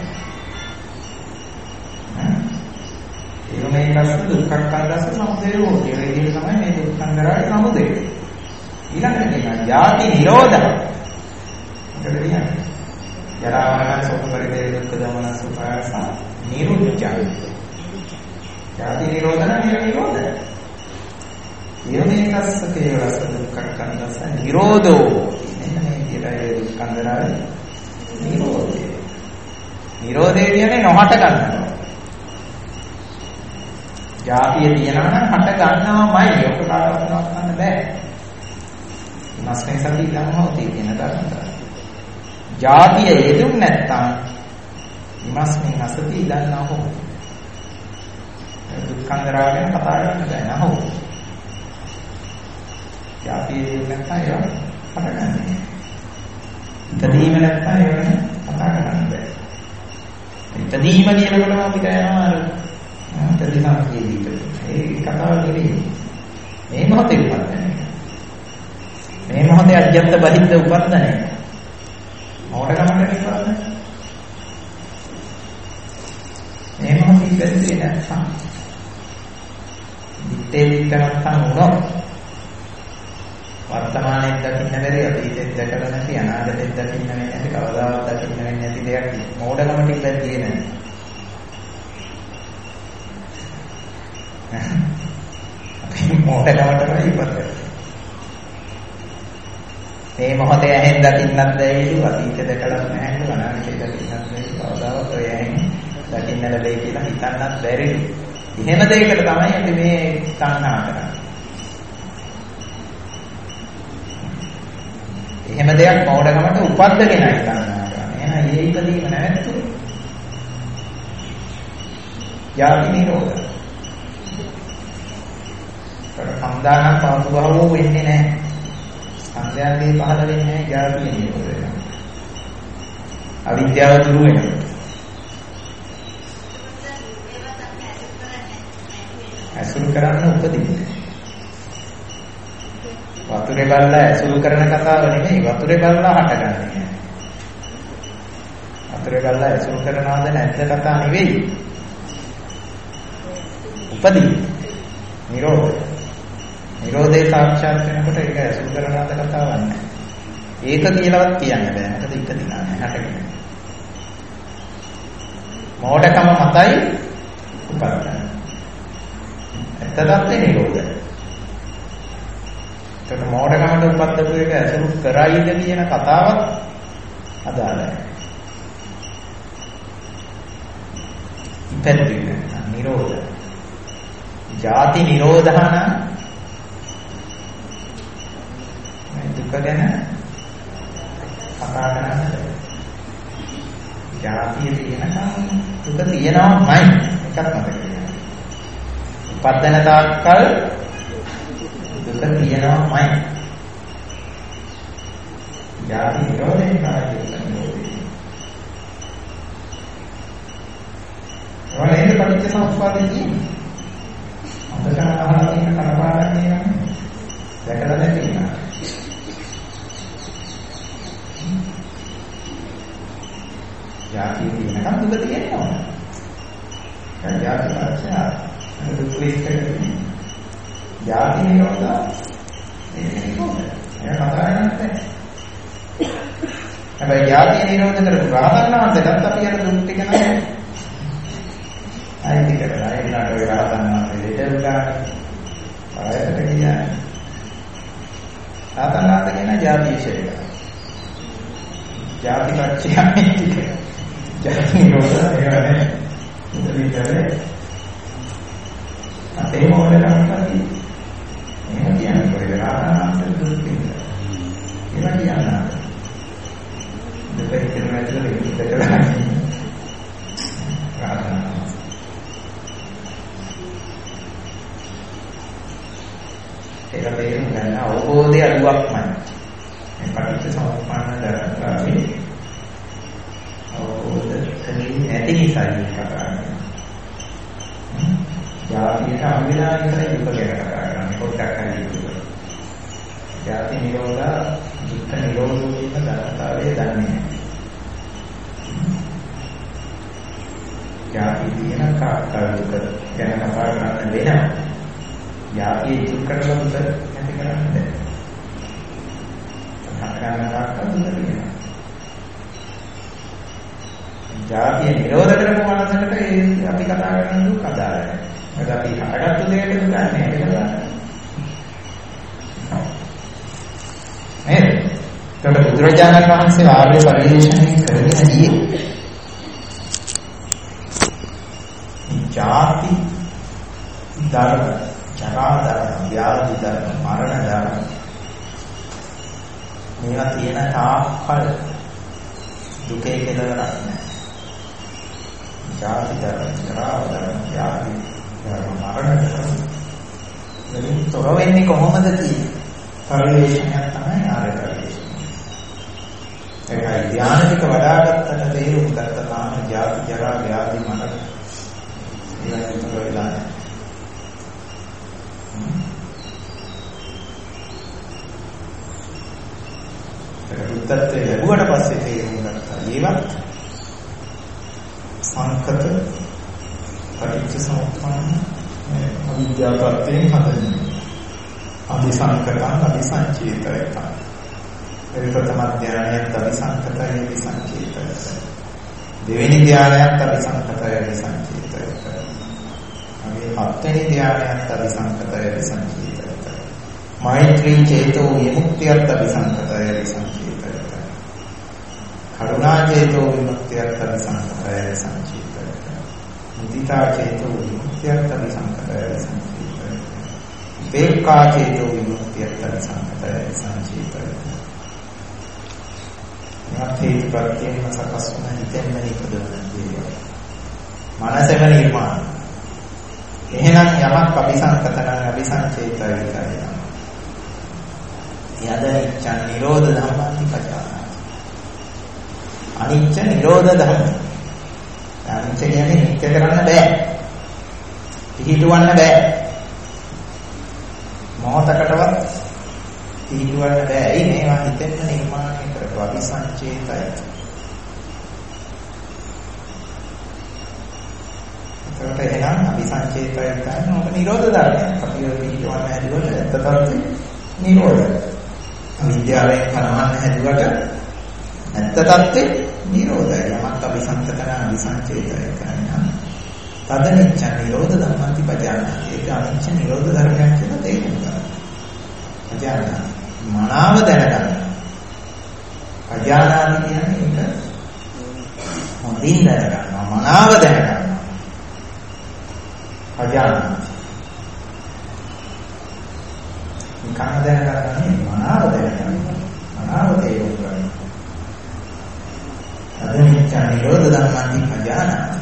ඒක මේ කස්ස දුක්ඛන්දස්ස සමුදය හොතේ. ඒ විදිහට තමයි මේ දුක්ඛන්දරාවේ සමුදය. ඊළඟට කියනවා ජාති නිරෝධය. මොකද කියන්නේ? ජරා මරණ ශෝක පරිදේ දුක් දෝමනස් උපායස නිරුද්ධයි. ජාති නිරෝධන නිරෝධය. ඊළඟ කස්ස කේවලස දුක්ඛන්දස්ස නිරෝධෝ. මෙන්න මේ විදිහට දුක්ඛන්දරාවේ නිරෝධය. නිරෝධය කියන්නේ නොහට ගන්නවා. ජාතිය තියනවා නම් හට ගන්නවමයි. ඔක කාටවත් නවත්තන්න බෑ. ඉමස්නේ සති ගන්නවා තියෙන ධර්මතාවය. ජාතිය යෙදුම් නැත්තම් ඉමස්නේ නැසති දන්නා හො. දුක්ඛන්දරාව ගැන කතා කරන්න බෑ නහො. ජාතිය යෙදුම් නැත්තම් ඒක හටගන්නේ. ඉදීම නැත්නම් ඒක කතා කරන්න බෑ. ඉදීම කියනකොටම අපිට යනවා අර තදිනා කියවිද. ඒ කතාව නෙවෙයි. මේ මොහොතේ උපදින. මේ මොහොතේ අජ්ජත් බහිද්ද උපදින. මොඩකමකට ඉපදින. මේ මොහොතේ ඉපදෙන්නේ නැත්නම් දිත්තේ දිත්තනත්තම් උනොත් වර්තමානයේ දකින්න බැරි අතීතයේ දැකලා නැති අනාගතයේ දකින්න වෙන්නේ නැති කවදාවත් දකින්න වෙන්නේ නැති දෙයක් මොඩකමට ඉපදෙන්නේ නැහැ. අපි මොඩකමටම ඉපදෙන්නේ. මේ මොහොතේ ඇහෙන් දකින්නත් බැරිලු අතීතයේ දැකලා නැහැලු අනාගතයේ දකින්නත් බැරිලු කවදාවත් ඔය ඇහෙන් දකින්න ලැබෙයි කියලා හිතන්නත් බැරිලු. එහෙම දෙයකට තමයි අපි මේ සංහා කරන්නේ. එහෙම දෙයක් මෝඩකමට උපද්දගෙනයි ගන්නවා කරන්නේ. එහෙනම් ඒ ඉදීම නැවැත්තු. යාති නිරෝධ. සම්දානම් පාසු භවෝ වෙන්නේ නැහැ. සංඥාදී පහළ වෙන්නේ නැහැ යාති නිරෝධ වෙනවා. අවිද්‍යාව දුරු වෙනවා. අසුරු කරන්න උපදින්නේ. වතුරේ බලලා ඇසුරු කරන කතාව නෙමෙයි වතුරේ බලලා හටගන්නේ. වතුරේ බලලා ඇසුරු කරනවද නැද්ද කතා නෙවෙයි. උපදී. නිරෝධය. නිරෝධය සාක්ෂාත් වෙනකොට ඒක ඇසුරු කරන අද කතාවක් නැහැ. ඒක කියලාවත් කියන්න බෑ. මොකද ඉපදිනා නැහැ හටගෙන. මෝඩකම මතයි උපදිනා. එතනත් නිරෝධය. ඒක මෝඩකමට උපද්දපු එක ඇසුරු කරයිද කියන කතාවත් අදාළයි. ඉපැද්දීම නිරෝධ. ජාති නිරෝධහන මේ දුක ගැන කතා කරන්නේ. ජාතිය තියෙනකම් දුක තියෙනවමයි එකක් මතක තියාගන්න. උපදින තාක්කල් දුක තියෙනවමයි. ජාති නිරෝධයෙන් කාර්යය වලේ පටිච්ච සමුප්පාදේ කියන්නේ අපිට අහලා තියෙන කනපාඩම් කියන්නේ දැකලා නැති එක. ජාතිය කියනකම් දුක තියෙනවා. දැන් ජාති පරිච්ඡේද දුක් විස්තරේ ජාති නිරෝධ ඒක නිරෝධ. ඒක කතා කරන්නේ. හැබැයි ජාති නිරෝධ කරපු රහතන් වහන්සේටත් අපි යන දුක් ටික නැහැ. අයිති කරලා එන්නට ඔය රහතන් වහන්සේ දෙදල් ගන්න. ආයෙත් කියන්නේ. රහතන් වහන්සේ කියන ජාතිශේය. ජාති පච්චයයි ටික. ජාති නිරෝධ ඒවනේ. ඉතින් අපේ මොඩලම් තමයි. එහෙම කියන්නේ කොහෙද රහතන් වහන්සේ දුක් විඳිනවා. ඒවා කියනවා. දෙපැත්තේ නැතිව ඉඳලා රහතන් ඒක තේරුම් ගන්න අවබෝධය අඩුවක්මයි. මේ පටිච්ච සමුප්පාද ධර්මතාවයේ අවබෝධ දෙන්නේ නැති නිසා කතා කරන්නේ. ජාතියට අවිලා ඉතල දුක ගැන කතා කරන්නේ පොඩ්ඩක් හරි දුක. ජාති නිරෝධ දුක්ඛ නිරෝධ කියන ධර්මතාවය දන්නේ නැහැ. ජාති කියන කාර්ය දුක ගැන කතා කරන්න දෙනවා. යාපේ දුක් කරලා දුක නැති කරන්න බෑ. සංඛාරනාවක් දුක. ජාතිය නිරෝධ කරපු මනසකට ඒ අපි කතා කරන දුක් අදාළයි. මොකද අපි හටගත්තු දෙයට දුක නැහැ ඒක බලන්න. නේද? ඒකට බුදුරජාණන් වහන්සේ ආර්ය පරිශ්‍රණය කරගෙන ගියේ. ජාති ධර්ම ජරා ධර්ම, ව්‍යාධි ධර්ම, මරණ ධර්ම මේවා තියෙන තාක්කල් දුකේ කෙලවරක් නැහැ. ජාති ධර්ම, ජරා ධර්ම, ව්‍යාධි ධර්ම, මරණ ධර්ම වලින් තොර වෙන්නේ කොහොමද කියන්නේ? පරිවේශණයක් තමයි ආර්ය පරිවේශණය. ඒකයි ධානයක වඩාගත්තට තේරුම් ගත්ත තාම ජාති, ජරා, ව්‍යාධි, මරණ ඒවා විතර වෙලා නැහැ. බුද්ධත්වයේ ලැබුවට පස්සේ තේරුම් ගත්තා. ඒවත් සංකත පටිච්ච සමුප්පාද අවිද්‍යාවයෙන් හදන්නේ. අபிසංකතං අபிසංචේතයං. ඒ ප්‍රථම ධානයත් අபிසංකතය අபிසංචේතය. දෙවෙනි ධානයත් අபிසංකතය අபிසංචේතය. අපි හත්වෙනි ධානයත් අபிසංකතය අபிසංචේතය. මෛත්‍රී චේතෝ විමුක්තියත් අபிසංකතය අபிසංචේතය. කරුණා චේතෝ විමුක්තියත් අபிසංකතය අபிසංචේතය. මුදිතා චේතෝ විමුක්තියත් අபிසංකතය අபிසංචේතය. උපේක්ඛා චේතෝ විමුක්තියත් අபிසංකතය අபிසංචේතය. යථේත් ප්‍රත්‍යයෙන් සකස් වන හිතෙන්ම නිපදවන දේවල්. මනසෙම නිර්මාණ. එහෙනම් යමක් අபிසංකතන අபிසංචේතය විතරයි. යදනිච්ච නිරෝධ ධම්මාති පජානාති. අනිච්ච නිරෝධ ධම්ම. අනිච්ච කියන්නේ නිත්‍ය කරන්න බෑ. පිළිතුවන්න බෑ. මොහොතකටවත් පිළිතුවන්න බෑ. ඒ මේවා හිතෙන්න නිර්මාණය කරපු අபிසංචේතය. ඒකට එහෙනම් අபிසංචේතය කියන්නේ ඕක නිරෝධ ධර්මයක්. අපි ඔය පිළිවන්න හැදුවට ඇත්ත තත්ත්වෙ නිරෝධ. අවිද්‍යාවෙන් කරවන්න හැදුවට ඇත්ත තත්ත්වෙ නිරෝධය. යමක් අபிසංකතන අபிසංචේතය කියන්නේ. තදනිච්ච නිරෝධ ධම්මන්ති පජානාති. ඒක අනිච්ච නිරෝධ ධර්මයක් කියලා තේරුම් ගන්න. පජානාති මනාව දැනගන්න. පජානාති කියන්නේ ඒක හොඳින් දැනගන්නවා. මනාව දැනගන්නවා. පජානාති. නිකන් දැනගන්නේ මනාව දැනගන්නවා. මනාව තේරුම් ගන්නවා. තදනිච්ච නිරෝධ ධම්මන්ති පජානාති.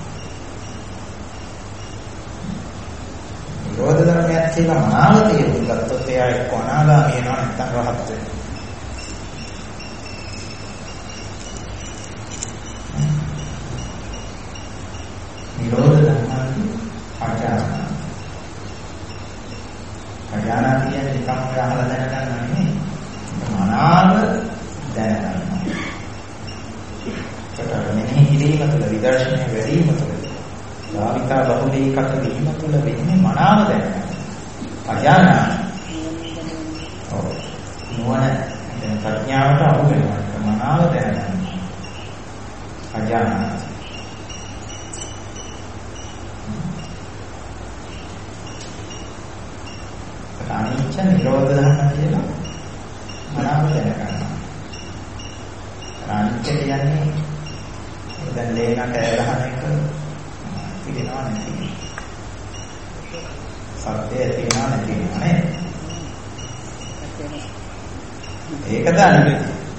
නිරෝධ ධර්මයක් කියලා මනාව තේරුම් ගත්තොත් එයා එක්ක අනාගාමී වෙනවා නැත්නම් රහත් වෙනවා. නිරෝධ ධර්මන්ති පජානාති. පජානාති කියන්නේ නිකම් ඔය අහලා දැනගන්න නෙමෙයි. මනාව දැනගන්නවා. ඒකට මෙනෙහි කිරීම තුළ විදර්ශනය වැඩිම තුළ භාවිතා බහුලීකත වීම තුළ වෙන්නේ මනාව දැනගන්න. පජානාති. ඔව්. නුවණ දැන් ප්‍රඥාවට අහු වෙනවා. මනාව දැනගන්න. පජානාති. අනිච්ච නිරෝධ ධර්ම කියලා මනාව දැනගන්නවා. අනිච්ච කියන්නේ දැන් ලේනට ඇලහන එක පිළිනවා නැති. සත්‍ය ඇතිවෙනවා නැති වෙනවා නේ. ඒකද අනිච්ච.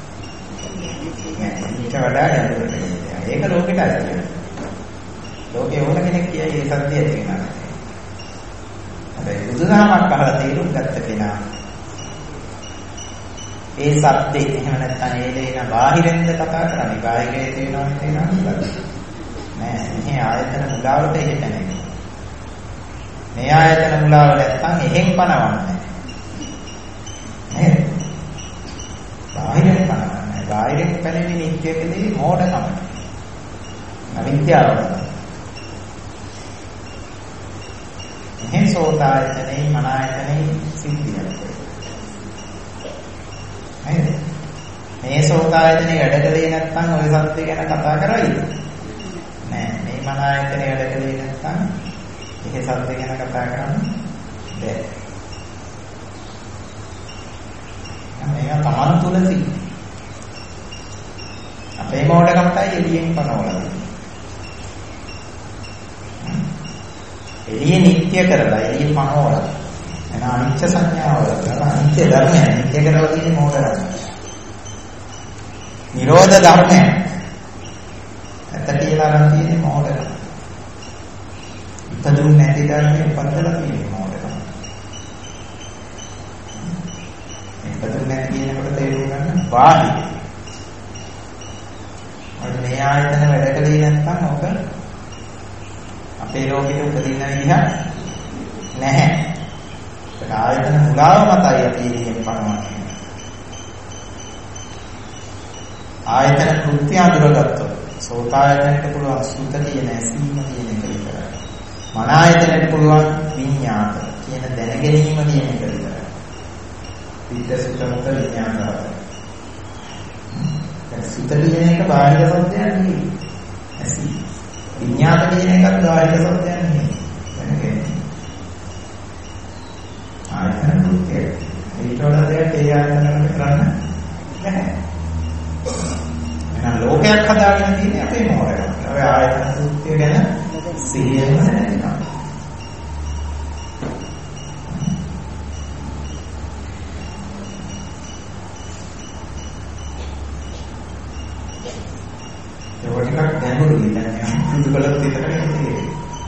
ඊට වඩා ගැඹුරට ගියා. ඒක ලෝකෙට ඇති. ලෝකේ ඕන කෙනෙක් කියයි ඒ සත්‍ය ඇති වෙනවා. හැබැයි බුදුදහමක් අහලා තේරුම් ගත්ත කෙනා ඒ සත්‍යෙ එහෙම නැත්නම් ඒ දේන බාහිරින්ද කතා කරන්නේ බාහිරේ තේනවා තේනවා නේද නෑ මේ ආයතන මුලාවට එහෙට නෙමෙයි මේ ආයතන මුලාව නැත්නම් එහෙන් පනවන්නේ නේද බාහිරෙන් පනවන්නේ බාහිරෙන් පැනෙන්නේ නිත්‍යකදී මෝඩකම අවිද්‍යාව මේ සෝතායතනේ මනායතනේ සිද්ධියක් නේද මේ සෝතායතනේ වැඩ කළේ නැත්නම් ওই සත්‍ය ගැන කතා කරයිද නෑ මේ මනායතනේ වැඩ කළේ නැත්නම් ඒ සත්‍ය ගැන කතා කරන්නේ බෑ මේක තමන් තුළ තියෙන අපේ මොඩකමටයි එළියෙන් පනවලා එළිය නිත්‍ය කරලා එළිය පනවලා එන අනිච්ච සංඥාව වල අනිත්‍ය ධර්මය නිත්‍ය කරලා තියෙන මොඩකම නිරෝධ ධර්මය ඇත්ත කියලා අරන් තියෙන මොඩකම ඉපදුන් නැති ධර්මය උපදලා තියෙන මොඩකම ඉපදුන් නැති කියනකොට තේරුම් ගන්න බාහිර අර මේ ආයතන වැඩ කළේ නැත්නම් ඔක අපේ ලෝකෙට උපදින්න විදිහ නැහැ. ඒක ආයතන මුලාව මතයි අපි ඉන්නේ පනවන්නේ. ආයතන කෘත්‍ය අඳුරගත්තොත් සෝතායතනට පුළුවන් සුත කියන ඇසීම කියන එක විතරයි. මන ආයතනට පුළුවන් විඤ්ඤාත කියන දැනගැනීම කියන එක විතරයි. විද්‍ය සුත මුත විඤ්ඤාත. සුත කියන එක බාහිර සත්‍යයක් නෙවෙයි. ඇසීම විඤ්ඤාත කියන එකත් බාහිර සත්‍යයක් නෙවෙයි. දැනගැනීම. ආයතන කෘත්‍ය. ඊට වඩා දෙයක් ඒ ආයතනවල කරන්න නැහැ. එහෙනම් ලෝකයක් හදාගෙන තියෙන්නේ අපේ මොහොතේ. ඔය ආයතන කෘත්‍ය ගැන සිහියම නැතිනම්. ඒක ටිකක් ගැඹුරුයි. දැන් පුදු බලත් විතරයි තියෙන්නේ.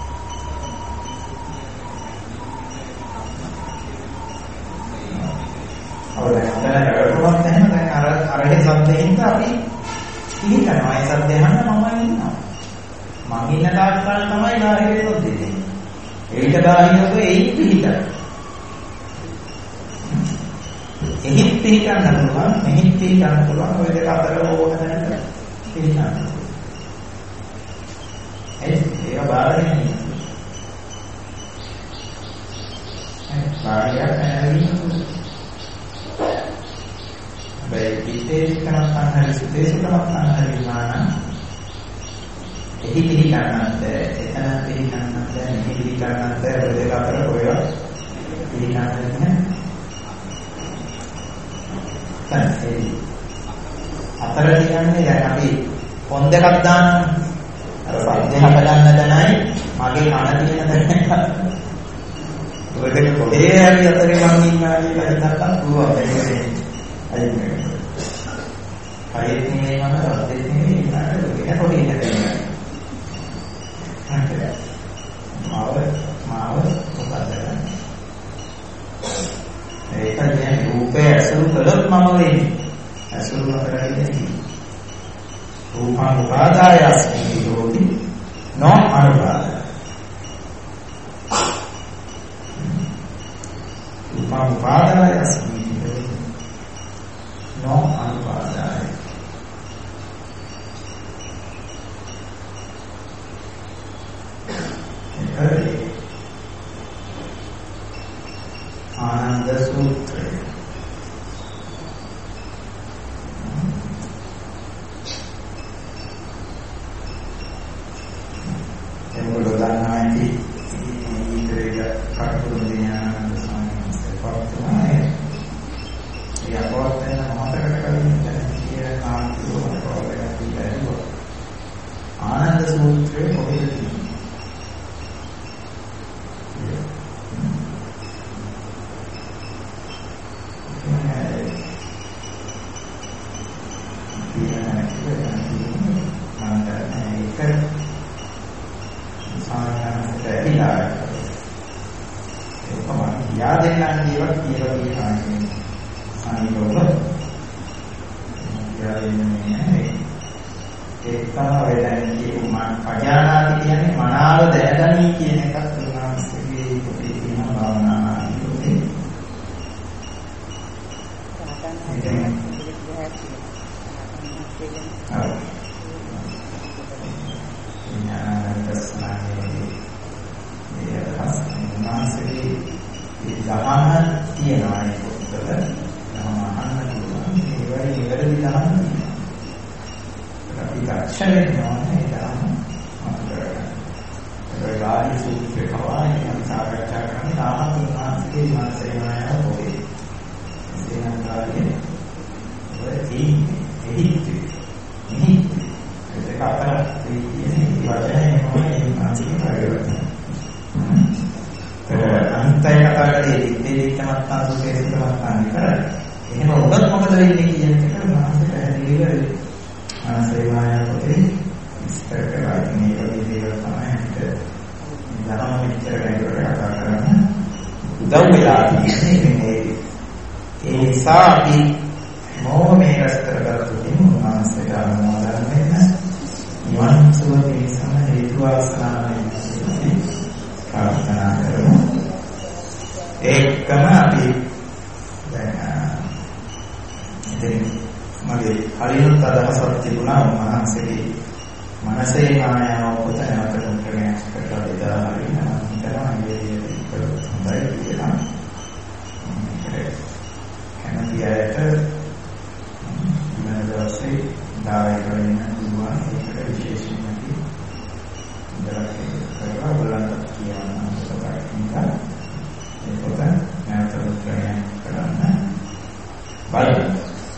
අවුරුද්දක් දැන් දැන් අර අරහේ සත්‍යෙින්ද අපි ඉහිනවා. ඒ සත්‍ය අහන්න මම ඉන්නවා. මම ඉන්න තාක්කල් තමයි බාහිරේ නොදෙන්නේ. ඒකට බාහිරව ඒයි පිහිටයි. එහිත් පිහිටන්න පුළුවන්, මෙහිත් පිහිටන්න පුළුවන්. ඔය දෙක අතර ඕන දැනට පිහිටන්න. ඒ ඒක බාහිරින් කාර්යයක් නැතිවෙන්නේ. බයි පිටේකමත් අහරි සුදේශකමත් අහරි මාන එහි පිළි ගන්නත් එතන පිළි ගන්නත් මෙහි පිළි ගන්නත් දෙක අතර කොහෙවත් පිළි ගන්නත් නැහැ. අතර කියන්නේ දැන් අපි පොන් දෙකක් දාන්න අර සද්දේ හදන්න දැනයි මගේ කන තියෙන දැනයි ඔය දෙක කොහේ හරි අතරේ මං ඉන්නවා කියලා හිතන්නත් පුළුවන් වෙන්නේ. අයින් වෙනවා. හරියට නෙමෙයි මම සද්දේ නෙමෙයි නේද ඒක පොඩි ඉඳලා. හරිද? මාව මාව මොකක්ද? ඒක කියන්නේ රූපේ අසුරු කළොත් මම වෙන්නේ. අසුරු කරන්නේ රූපං උපාදාය අස්මි හෝති නෝ අනුපාදාය. රූපං උපාදාය අස්මි නෝ අනුපාදාය. ආනන්ද සූත්‍රය. එතකොට දන්නායිති ඊටරේක කටුරු දිනානන්ද ස්වාමීන් වහන්සේ පවත්වන්නේ. ඒ අපවත්තන මාතකට කලින් කියන කාන්තියෝ අපවත්තන කියලා. ආනන්ද සූත්‍රයේ කොහෙද තියෙන්නේ? යාදෙන්නම් දේවත් කියලා කියනවා. අනිතෝව යාදෙන්නේ ඒක තමයි දැන් කියපු මන පජානාති කියන්නේ මනාව දැනගනි කියන එකක් උන්වහන්සේගේ පොතේ තියෙන භාවනාවයි. දහන තියනවා ඒක උත්තර නම් අහන්න පුළුවන් ඒ වගේ නිවැරදි දහන තියෙනවා. අපි දක්ෂ වෙනවා නේද? අපේ ගාලි සූත්‍රේ කවයි අපි සාකච්ඡා කරන්නේ තාමත් මානසිකේ මානසික මායාව පොතේ. එසේනම් ගාලි ඔය තියෙන්නේ එහිත් එහිත් ඒක අතර තියෙන්නේ වචනේ මොනවද මානසික පරිවර්තන. අන්තය කතා කරේ ඉතිරිකමත් අසුකේකමත් අනිකර එහෙම උගත් මොකද වෙන්නේ කියන එක මානසික පැහැදිලිව මානසික මායාව පොතේ විස්තර කරලා මේක විදිහට තමයි හිත ධර්ම විචාර කරලා කතා කරන්න උදව් වෙලා තියෙන්නේ. ඒ නිසා අපි මොහොමේ රස්තර කරතුලින් මානසික ආනන්දයෙන් වෙන නිවන් සුව පිණිසම හේතු වාසනාවෙන් ප්‍රාර්ථනා කරමු. ඒකම අපි දැන් ඉතින් මගේ හරියට අදහසක් තිබුණා මහන්සියේ මනසේ මායාව පොත නැවත කරගෙන කරලා බෙදා හරිනවා. හිතනවා මේ ඒක හොඳයි කියලා. කැමති අයට මනසේ දායක වෙන්න පුළුවන්. ඒකට විශේෂයෙන්ම ඉඳලා කරලා බලන්න කියනවා. ඒක පොත නැවත කරගෙන කරන්න බලන්න.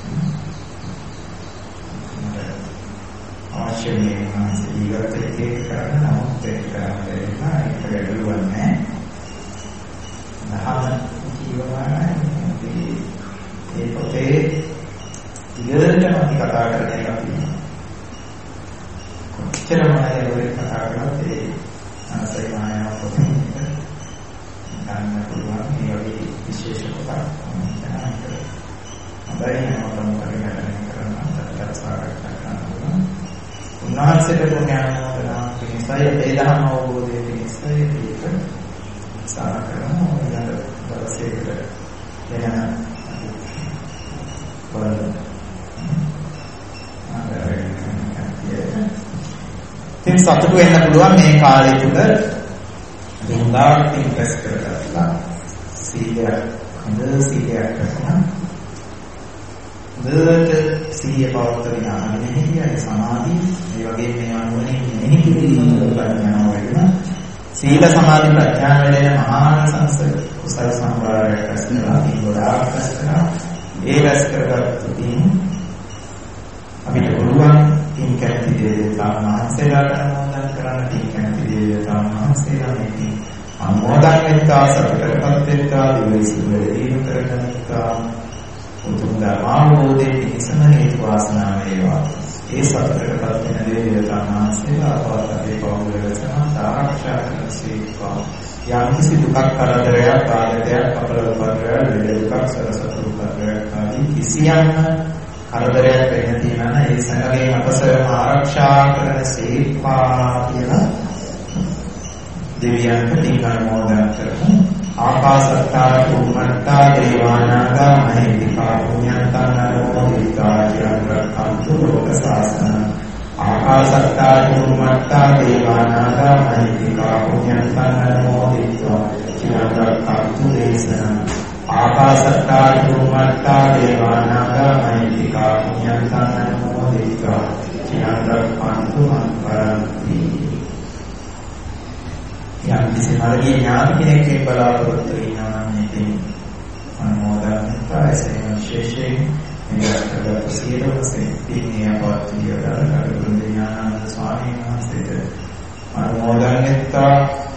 අවශ්‍ය මේ සීලත් එක්ක කරන්න නමුත් ඒක කරන්නේ නැහැ. ඒක ගැටලුවක් නැහැ. දහම ජීවමානයි ඒ පොතේ ඉගෙනටම අපි කතා කරන එක අපි කොච්චරම ආයෙත් කතා කරනවද ඒ අනසයි මායාව පොතේ ගන්න පුළුවන් මේ වගේ විශේෂ කොටක් තමයි. හොඳයි නම තමයි කරන්න කරන්න සාකච්ඡා කරනවා. උන්වහන්සේට ඥානවදනා පිණිසයි ඒ ධර්ම අවබෝධයේ පිණිසයි ඒක සාකච්ඡා කරනවා. ඊළඟ දවසේකට වෙන බලන්න. ඉතින් සතුටු වෙන්න පුළුවන් මේ කාලය තුල දෙන්දාක් ඉන්වෙස්ට් කරලා සීලයක් හොඳ සීලයක් රැකලා දෙයට සීය පවත්වගෙන යන්නේ කියන්නේ සමාධිය. මේ වගේ මේ අනුවණින් මෙහි කිරීම ප්‍රඥාව වෙනවා. සීල සමාධි ප්‍රඥා වලේ මහා සංසය කුසල සම්භාරයක් ඇස්නවා. මේ ගොඩාක් ඇස්නවා. ඒ රැස් කරගත්තු තින් අපිට පුළුවන් තින් කැමති දේ සාමහන්සේලාට අනුමෝදන් කරන්න. තින් කැමති දේ සාමහන්සේලා මේකේ අනුමෝදන් වෙත්තා සතරපත් වෙත්තා දිවිසුවල දීන කරගන්නවා. උතුම් ධර්මාවබෝධයේ පිණිසම හේතු වාසනා වේවා. ඒ සතරපත් වෙන දේ සාමහන්සේලා අපවත් අපේ පෞද්ගල වචන ආරක්ෂා කරසීවා. යම් කිසි දුකක් කරදරයක් ආයතයක් අපල උපද්‍රවයක් දුකක් සරසතු උපද්‍රවයක් ආදී කිසියම් කරදරයක් වෙන්න තියෙනවා නම් ඒ සංගයේ අපසරම ආරක්ෂා කරන සීපා කියලා දෙවියන්ට පින් අනුමෝදන් කරමු. ආකාශත්තා චුම්මත්තා දේවානාගා මහින්దికා පුඤ්ඤන්තං අනුමෝදිතා චිරන්තරක්ඛන්තු ලෝක සාසන. ආකාශත්තා චුම්මත්තා දේවානාගා මහින්దికා පුඤ්ඤන්තං අනුමෝදිතා චිරන්තරක්ඛන්තු දේශනං. ආකාශත්තා චුම්මත්තා දේවානාගා මහින්దికා පුඤ්ඤන්තං අනුමෝදිතා චිරන්තරක්ඛන්තු මංගලන්ති. යම් කිසි මාර්ගයේ ඥාති කෙනෙක්ගේ බලාපොරොත්තු වෙනවා නම් ඉතින් අනුමෝදන් කරලා එසේම විශේෂයෙන් මෙලකට සියලුම සෙත්පින්නේ අපත්තියවල කරුණ ඥානන්ද ස්වාමීන් වහන්සේට අනුමෝදන් වෙත්තා.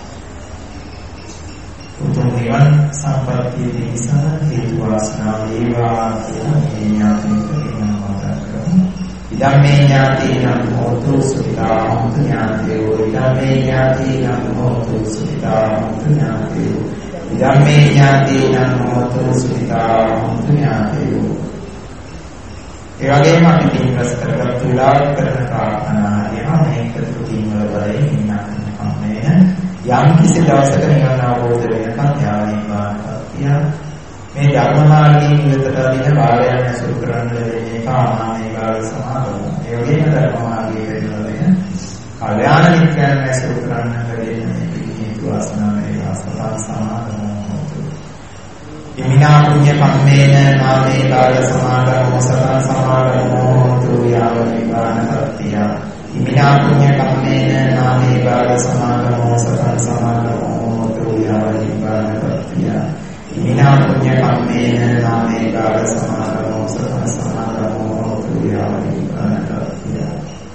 උතුම් නිවන් සම්පත්තිය පිණිසම හේතු වාසනා වේවා කියලා මේ ඥාතින්ට අනුමෝදන් කරමු. ඉදම්මේ ඥාතිනම් හෝතු සුඛිතා හොන්තු ඥාතයෝ. ඉදම්මේ ඥාතිනම් හෝතු සුඛිතා හොන්තු ඥාතයෝ. ඉදම්මේ ඥාතිනම් හෝතු සුඛිතා හොන්තු ඥාතයෝ. ඒ වගේම අපි පින් රැස් කරගත් විලාප කරන ප්‍රාර්ථනා යන මේක තුතින් වල බලයෙන් ඉන්නකම් යම් කිසි දවසක නිවන අවබෝධ වෙනකම් යානිමානපත්තිය මේ ධර්ම මාර්ගයේ නිරතව දින බාලයන් ඇසුරු කරන්න දෙන්නේ කාමයේ බාල සමාගම. ඒ වගේම ධර්ම මාර්ගයේ වෙනවගෙන කල්යාණ මිත්‍රයන් ඇසුරු කරන්න දෙන්නේ හේතු වාසනා වේවා සතන් සමාගම. ඉමිනා පුඤ්ඤ කම්මේන නාමේ බාල සමාගම සතන් සමාගම තු යාව නිපානපත්තිය. ඉමිනා පුඤ්ඤ කම්මේන නාමේ බාල සමාගම සතන් සමාගම තු යාව නිපානපත්තිය. ඉමිනා පුඤ්ඤ කම්මේන නාමේ බාල සමාගම සතන් සමාගම තු යාව නිපානපත්තිය.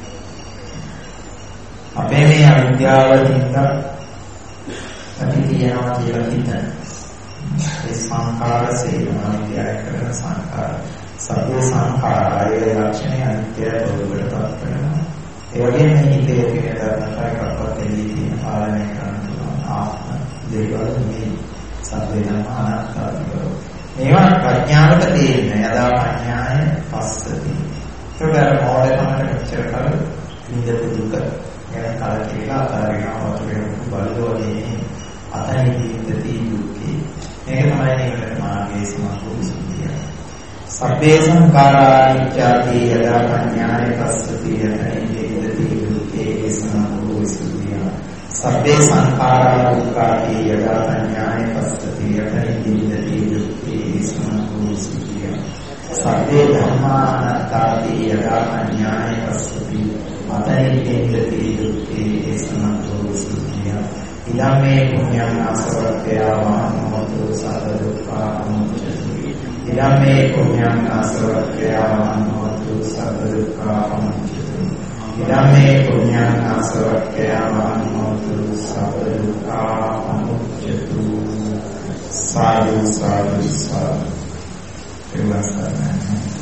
අපේ මේ අවිද්‍යාව හින්දා අපි කියනවා කියලා හිතන ඒ සංඛාර සේවනාවිද්‍යාව කරන සංඛාර සබ්බ සංඛාරයේ ලක්ෂණය අනිත්‍යය බවටපත් වෙනවා. ඒ වගේම හිතේ තියෙන ධර්මතාවයක්වත් එළියේ තියෙන පාලනය කරන්න පුළුවන් ආත්ම දේවල් මේ සබ්බේනම අනාත්මයි. මේවා ප්‍රඥාවට තේරෙන්නේ යදා ප්‍රඥාය පස්සති. ඒකට මොඩේකට මෙච්චර කල නිදපු දුක ගැන කලකිරීලා අතාරිනවා වගේ බලවලේ අතනින් දුක්ඛේ. මේක තමයි නිවන මාර්ගයේ සමාපෝෂිතිය. සබ්බේ සංඛාරා අනිච්චාති යදා පඤ්ඤාය පස්සති යතනිදේති දුක්ඛේ සමාපෝෂිතිය. සබ්බේ සංඛාරා දුක්ඛාති යදා පඤ්ඤාය පස්සති යතනිදේති දුක්ඛේ සමාපෝෂිතිය. සබ්බේ ධම්මානාත්තාති යදා පඤ්ඤාය පස්සති අතනිදේති දුක්ඛේ සමාපෝෂිතිය. ඉදම්මේ පුඤ්ඤං ආසවක්ඛ්‍යාවං හෝතු සබ්බ දුක්ඛා මුච්චති. ඉදම්මේ පුඤ්ඤං ආසවක්ඛ්‍යාවං හෝතු සබ්බ දුක්ඛා මුච්චති. ඉදම්මේ පුඤ්ඤං ආසවක්ඛ්‍යාවං හෝතු සබ්බ දුක්ඛා මුච්චති. සාදු සාදු සාදු.